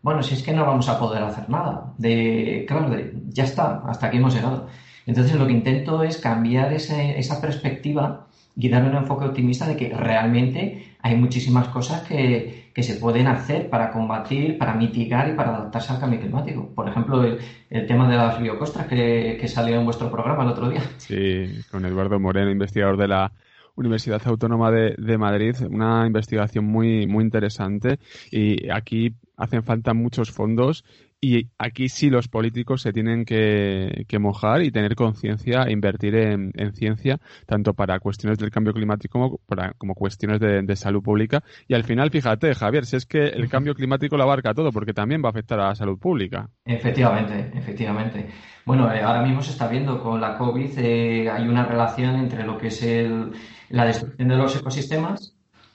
H: bueno, si es que no vamos a poder hacer nada, de, claro, de, ya está, hasta aquí hemos llegado. Entonces lo que intento es cambiar ese, esa perspectiva y darle un enfoque optimista de que realmente hay muchísimas cosas que, que se pueden hacer para combatir, para mitigar y para adaptarse al cambio climático. Por ejemplo, el, el tema de las biocostras que, que salió en vuestro programa el otro día.
B: Sí, con Eduardo Moreno, investigador de la Universidad Autónoma de, de Madrid, una investigación muy, muy interesante, y aquí hacen falta muchos fondos y aquí sí los políticos se tienen que, que mojar y tener conciencia e invertir en, en ciencia, tanto para cuestiones del cambio climático como, para, como cuestiones de, de salud pública. Y al final, fíjate, Javier, si es que el cambio climático lo abarca todo, porque también va a afectar a la salud pública.
H: Efectivamente, efectivamente. Bueno, eh, ahora mismo se está viendo con la COVID, eh, hay una relación entre lo que es el, la destrucción de los ecosistemas.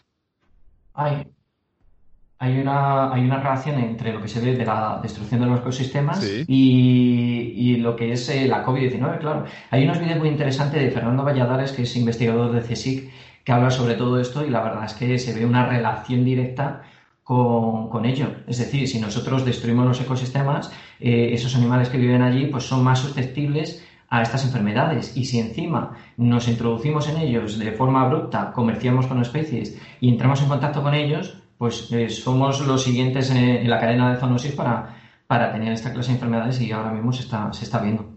H: Hay, hay, una, hay una relación entre lo que se ve de la destrucción de los ecosistemas
B: Sí.
H: y, y lo que es eh, la COVID diecinueve, claro. Hay unos vídeos muy interesantes de Fernando Valladares, que es investigador de CSIC, que habla sobre todo esto, y la verdad es que se ve una relación directa Con, con ello. Es decir, si nosotros destruimos los ecosistemas, eh, esos animales que viven allí pues son más susceptibles a estas enfermedades, y si encima nos introducimos en ellos de forma abrupta, comerciamos con especies y entramos en contacto con ellos, pues eh, somos los siguientes en, en la cadena de zoonosis para, para tener esta clase de enfermedades, y ahora mismo se está, se está viendo.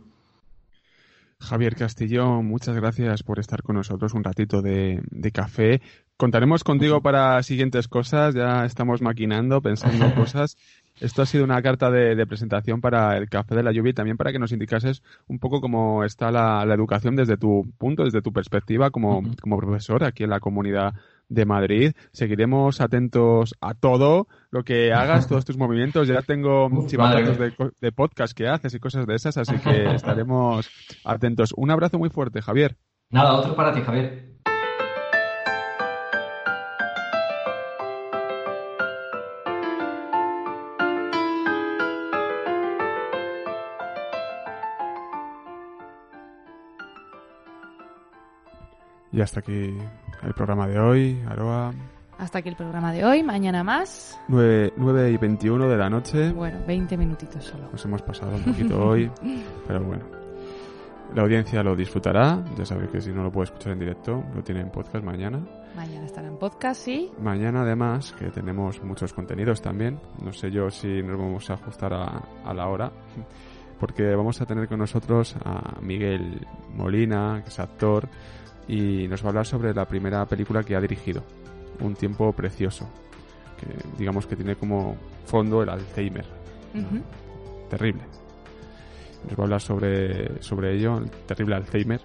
B: Javier Castillo, muchas gracias por estar con nosotros un ratito de, de café. Contaremos contigo para siguientes cosas, ya estamos maquinando, pensando cosas. Esto ha sido una carta de, de presentación para el Café de la Lluvia, y también para que nos indicases un poco cómo está la, la educación desde tu punto, desde tu perspectiva como, uh-huh. como profesor aquí en la Comunidad de Madrid. Seguiremos atentos a todo lo que hagas, todos tus movimientos. Ya tengo chivatazos de, de podcast que haces y cosas de esas, así que estaremos atentos. Un abrazo muy fuerte, Javier.
H: Nada, otro para ti, Javier.
B: Y hasta aquí el programa de hoy, Aroa.
C: Hasta aquí el programa de hoy, mañana más.
B: nueve y veintiuno de la noche.
C: Bueno, veinte minutitos solo.
B: Nos hemos pasado un poquito hoy, pero bueno. La audiencia lo disfrutará. Ya sabéis que si no lo puede escuchar en directo, lo tiene en podcast mañana.
C: Mañana estará en podcast, sí.
B: Mañana, además, que tenemos muchos contenidos también. No sé yo si nos vamos a ajustar a, a la hora, porque vamos a tener con nosotros a Miguel Molina, que es actor, y nos va a hablar sobre la primera película que ha dirigido, Un tiempo precioso, que digamos que tiene como fondo el Alzheimer.
C: Uh-huh.
B: Terrible. Nos va a hablar sobre, sobre ello, el terrible Alzheimer.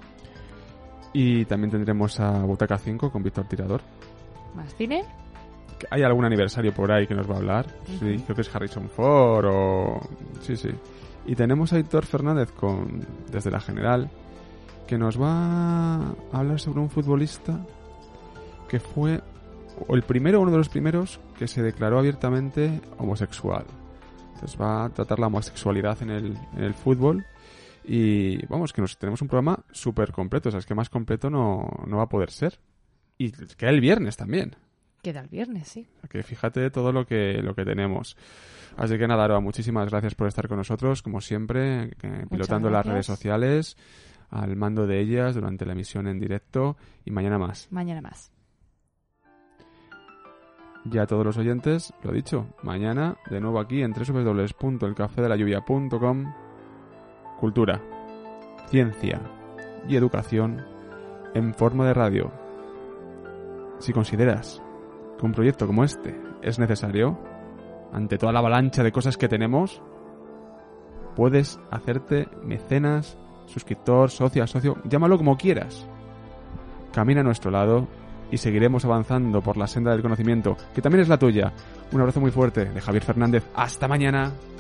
B: Y también tendremos a Butaca cinco con Víctor Tirador.
C: ¿Más cine?
B: Hay algún aniversario por ahí que nos va a hablar. Uh-huh. Sí, creo que es Harrison Ford o... Sí, sí. Y tenemos a Héctor Fernández con Desde la General, que nos va a hablar sobre un futbolista que fue o el primero o uno de los primeros que se declaró abiertamente homosexual. Entonces va a tratar la homosexualidad en el, en el fútbol, y vamos, que nos tenemos un programa súper completo. O sea, es que más completo no, no va a poder ser. Y queda el viernes también.
C: Queda el viernes, sí.
B: Que fíjate todo lo que, lo que tenemos. Así que nada, Aroa, muchísimas gracias por estar con nosotros, como siempre, eh, pilotando las redes sociales, al mando de ellas durante la emisión en directo, y mañana más.
C: Mañana más.
B: Ya a todos los oyentes, lo dicho, mañana de nuevo aquí en doble u doble u doble u punto el café de la lluvia punto com. Cultura, ciencia y educación en forma de radio. Si consideras que un proyecto como este es necesario, ante toda la avalancha de cosas que tenemos, puedes hacerte mecenas, suscriptor, socia, socio, llámalo como quieras. Camina a nuestro lado y seguiremos avanzando por la senda del conocimiento, que también es la tuya. Un abrazo muy fuerte de Javier Fernández. ¡Hasta mañana!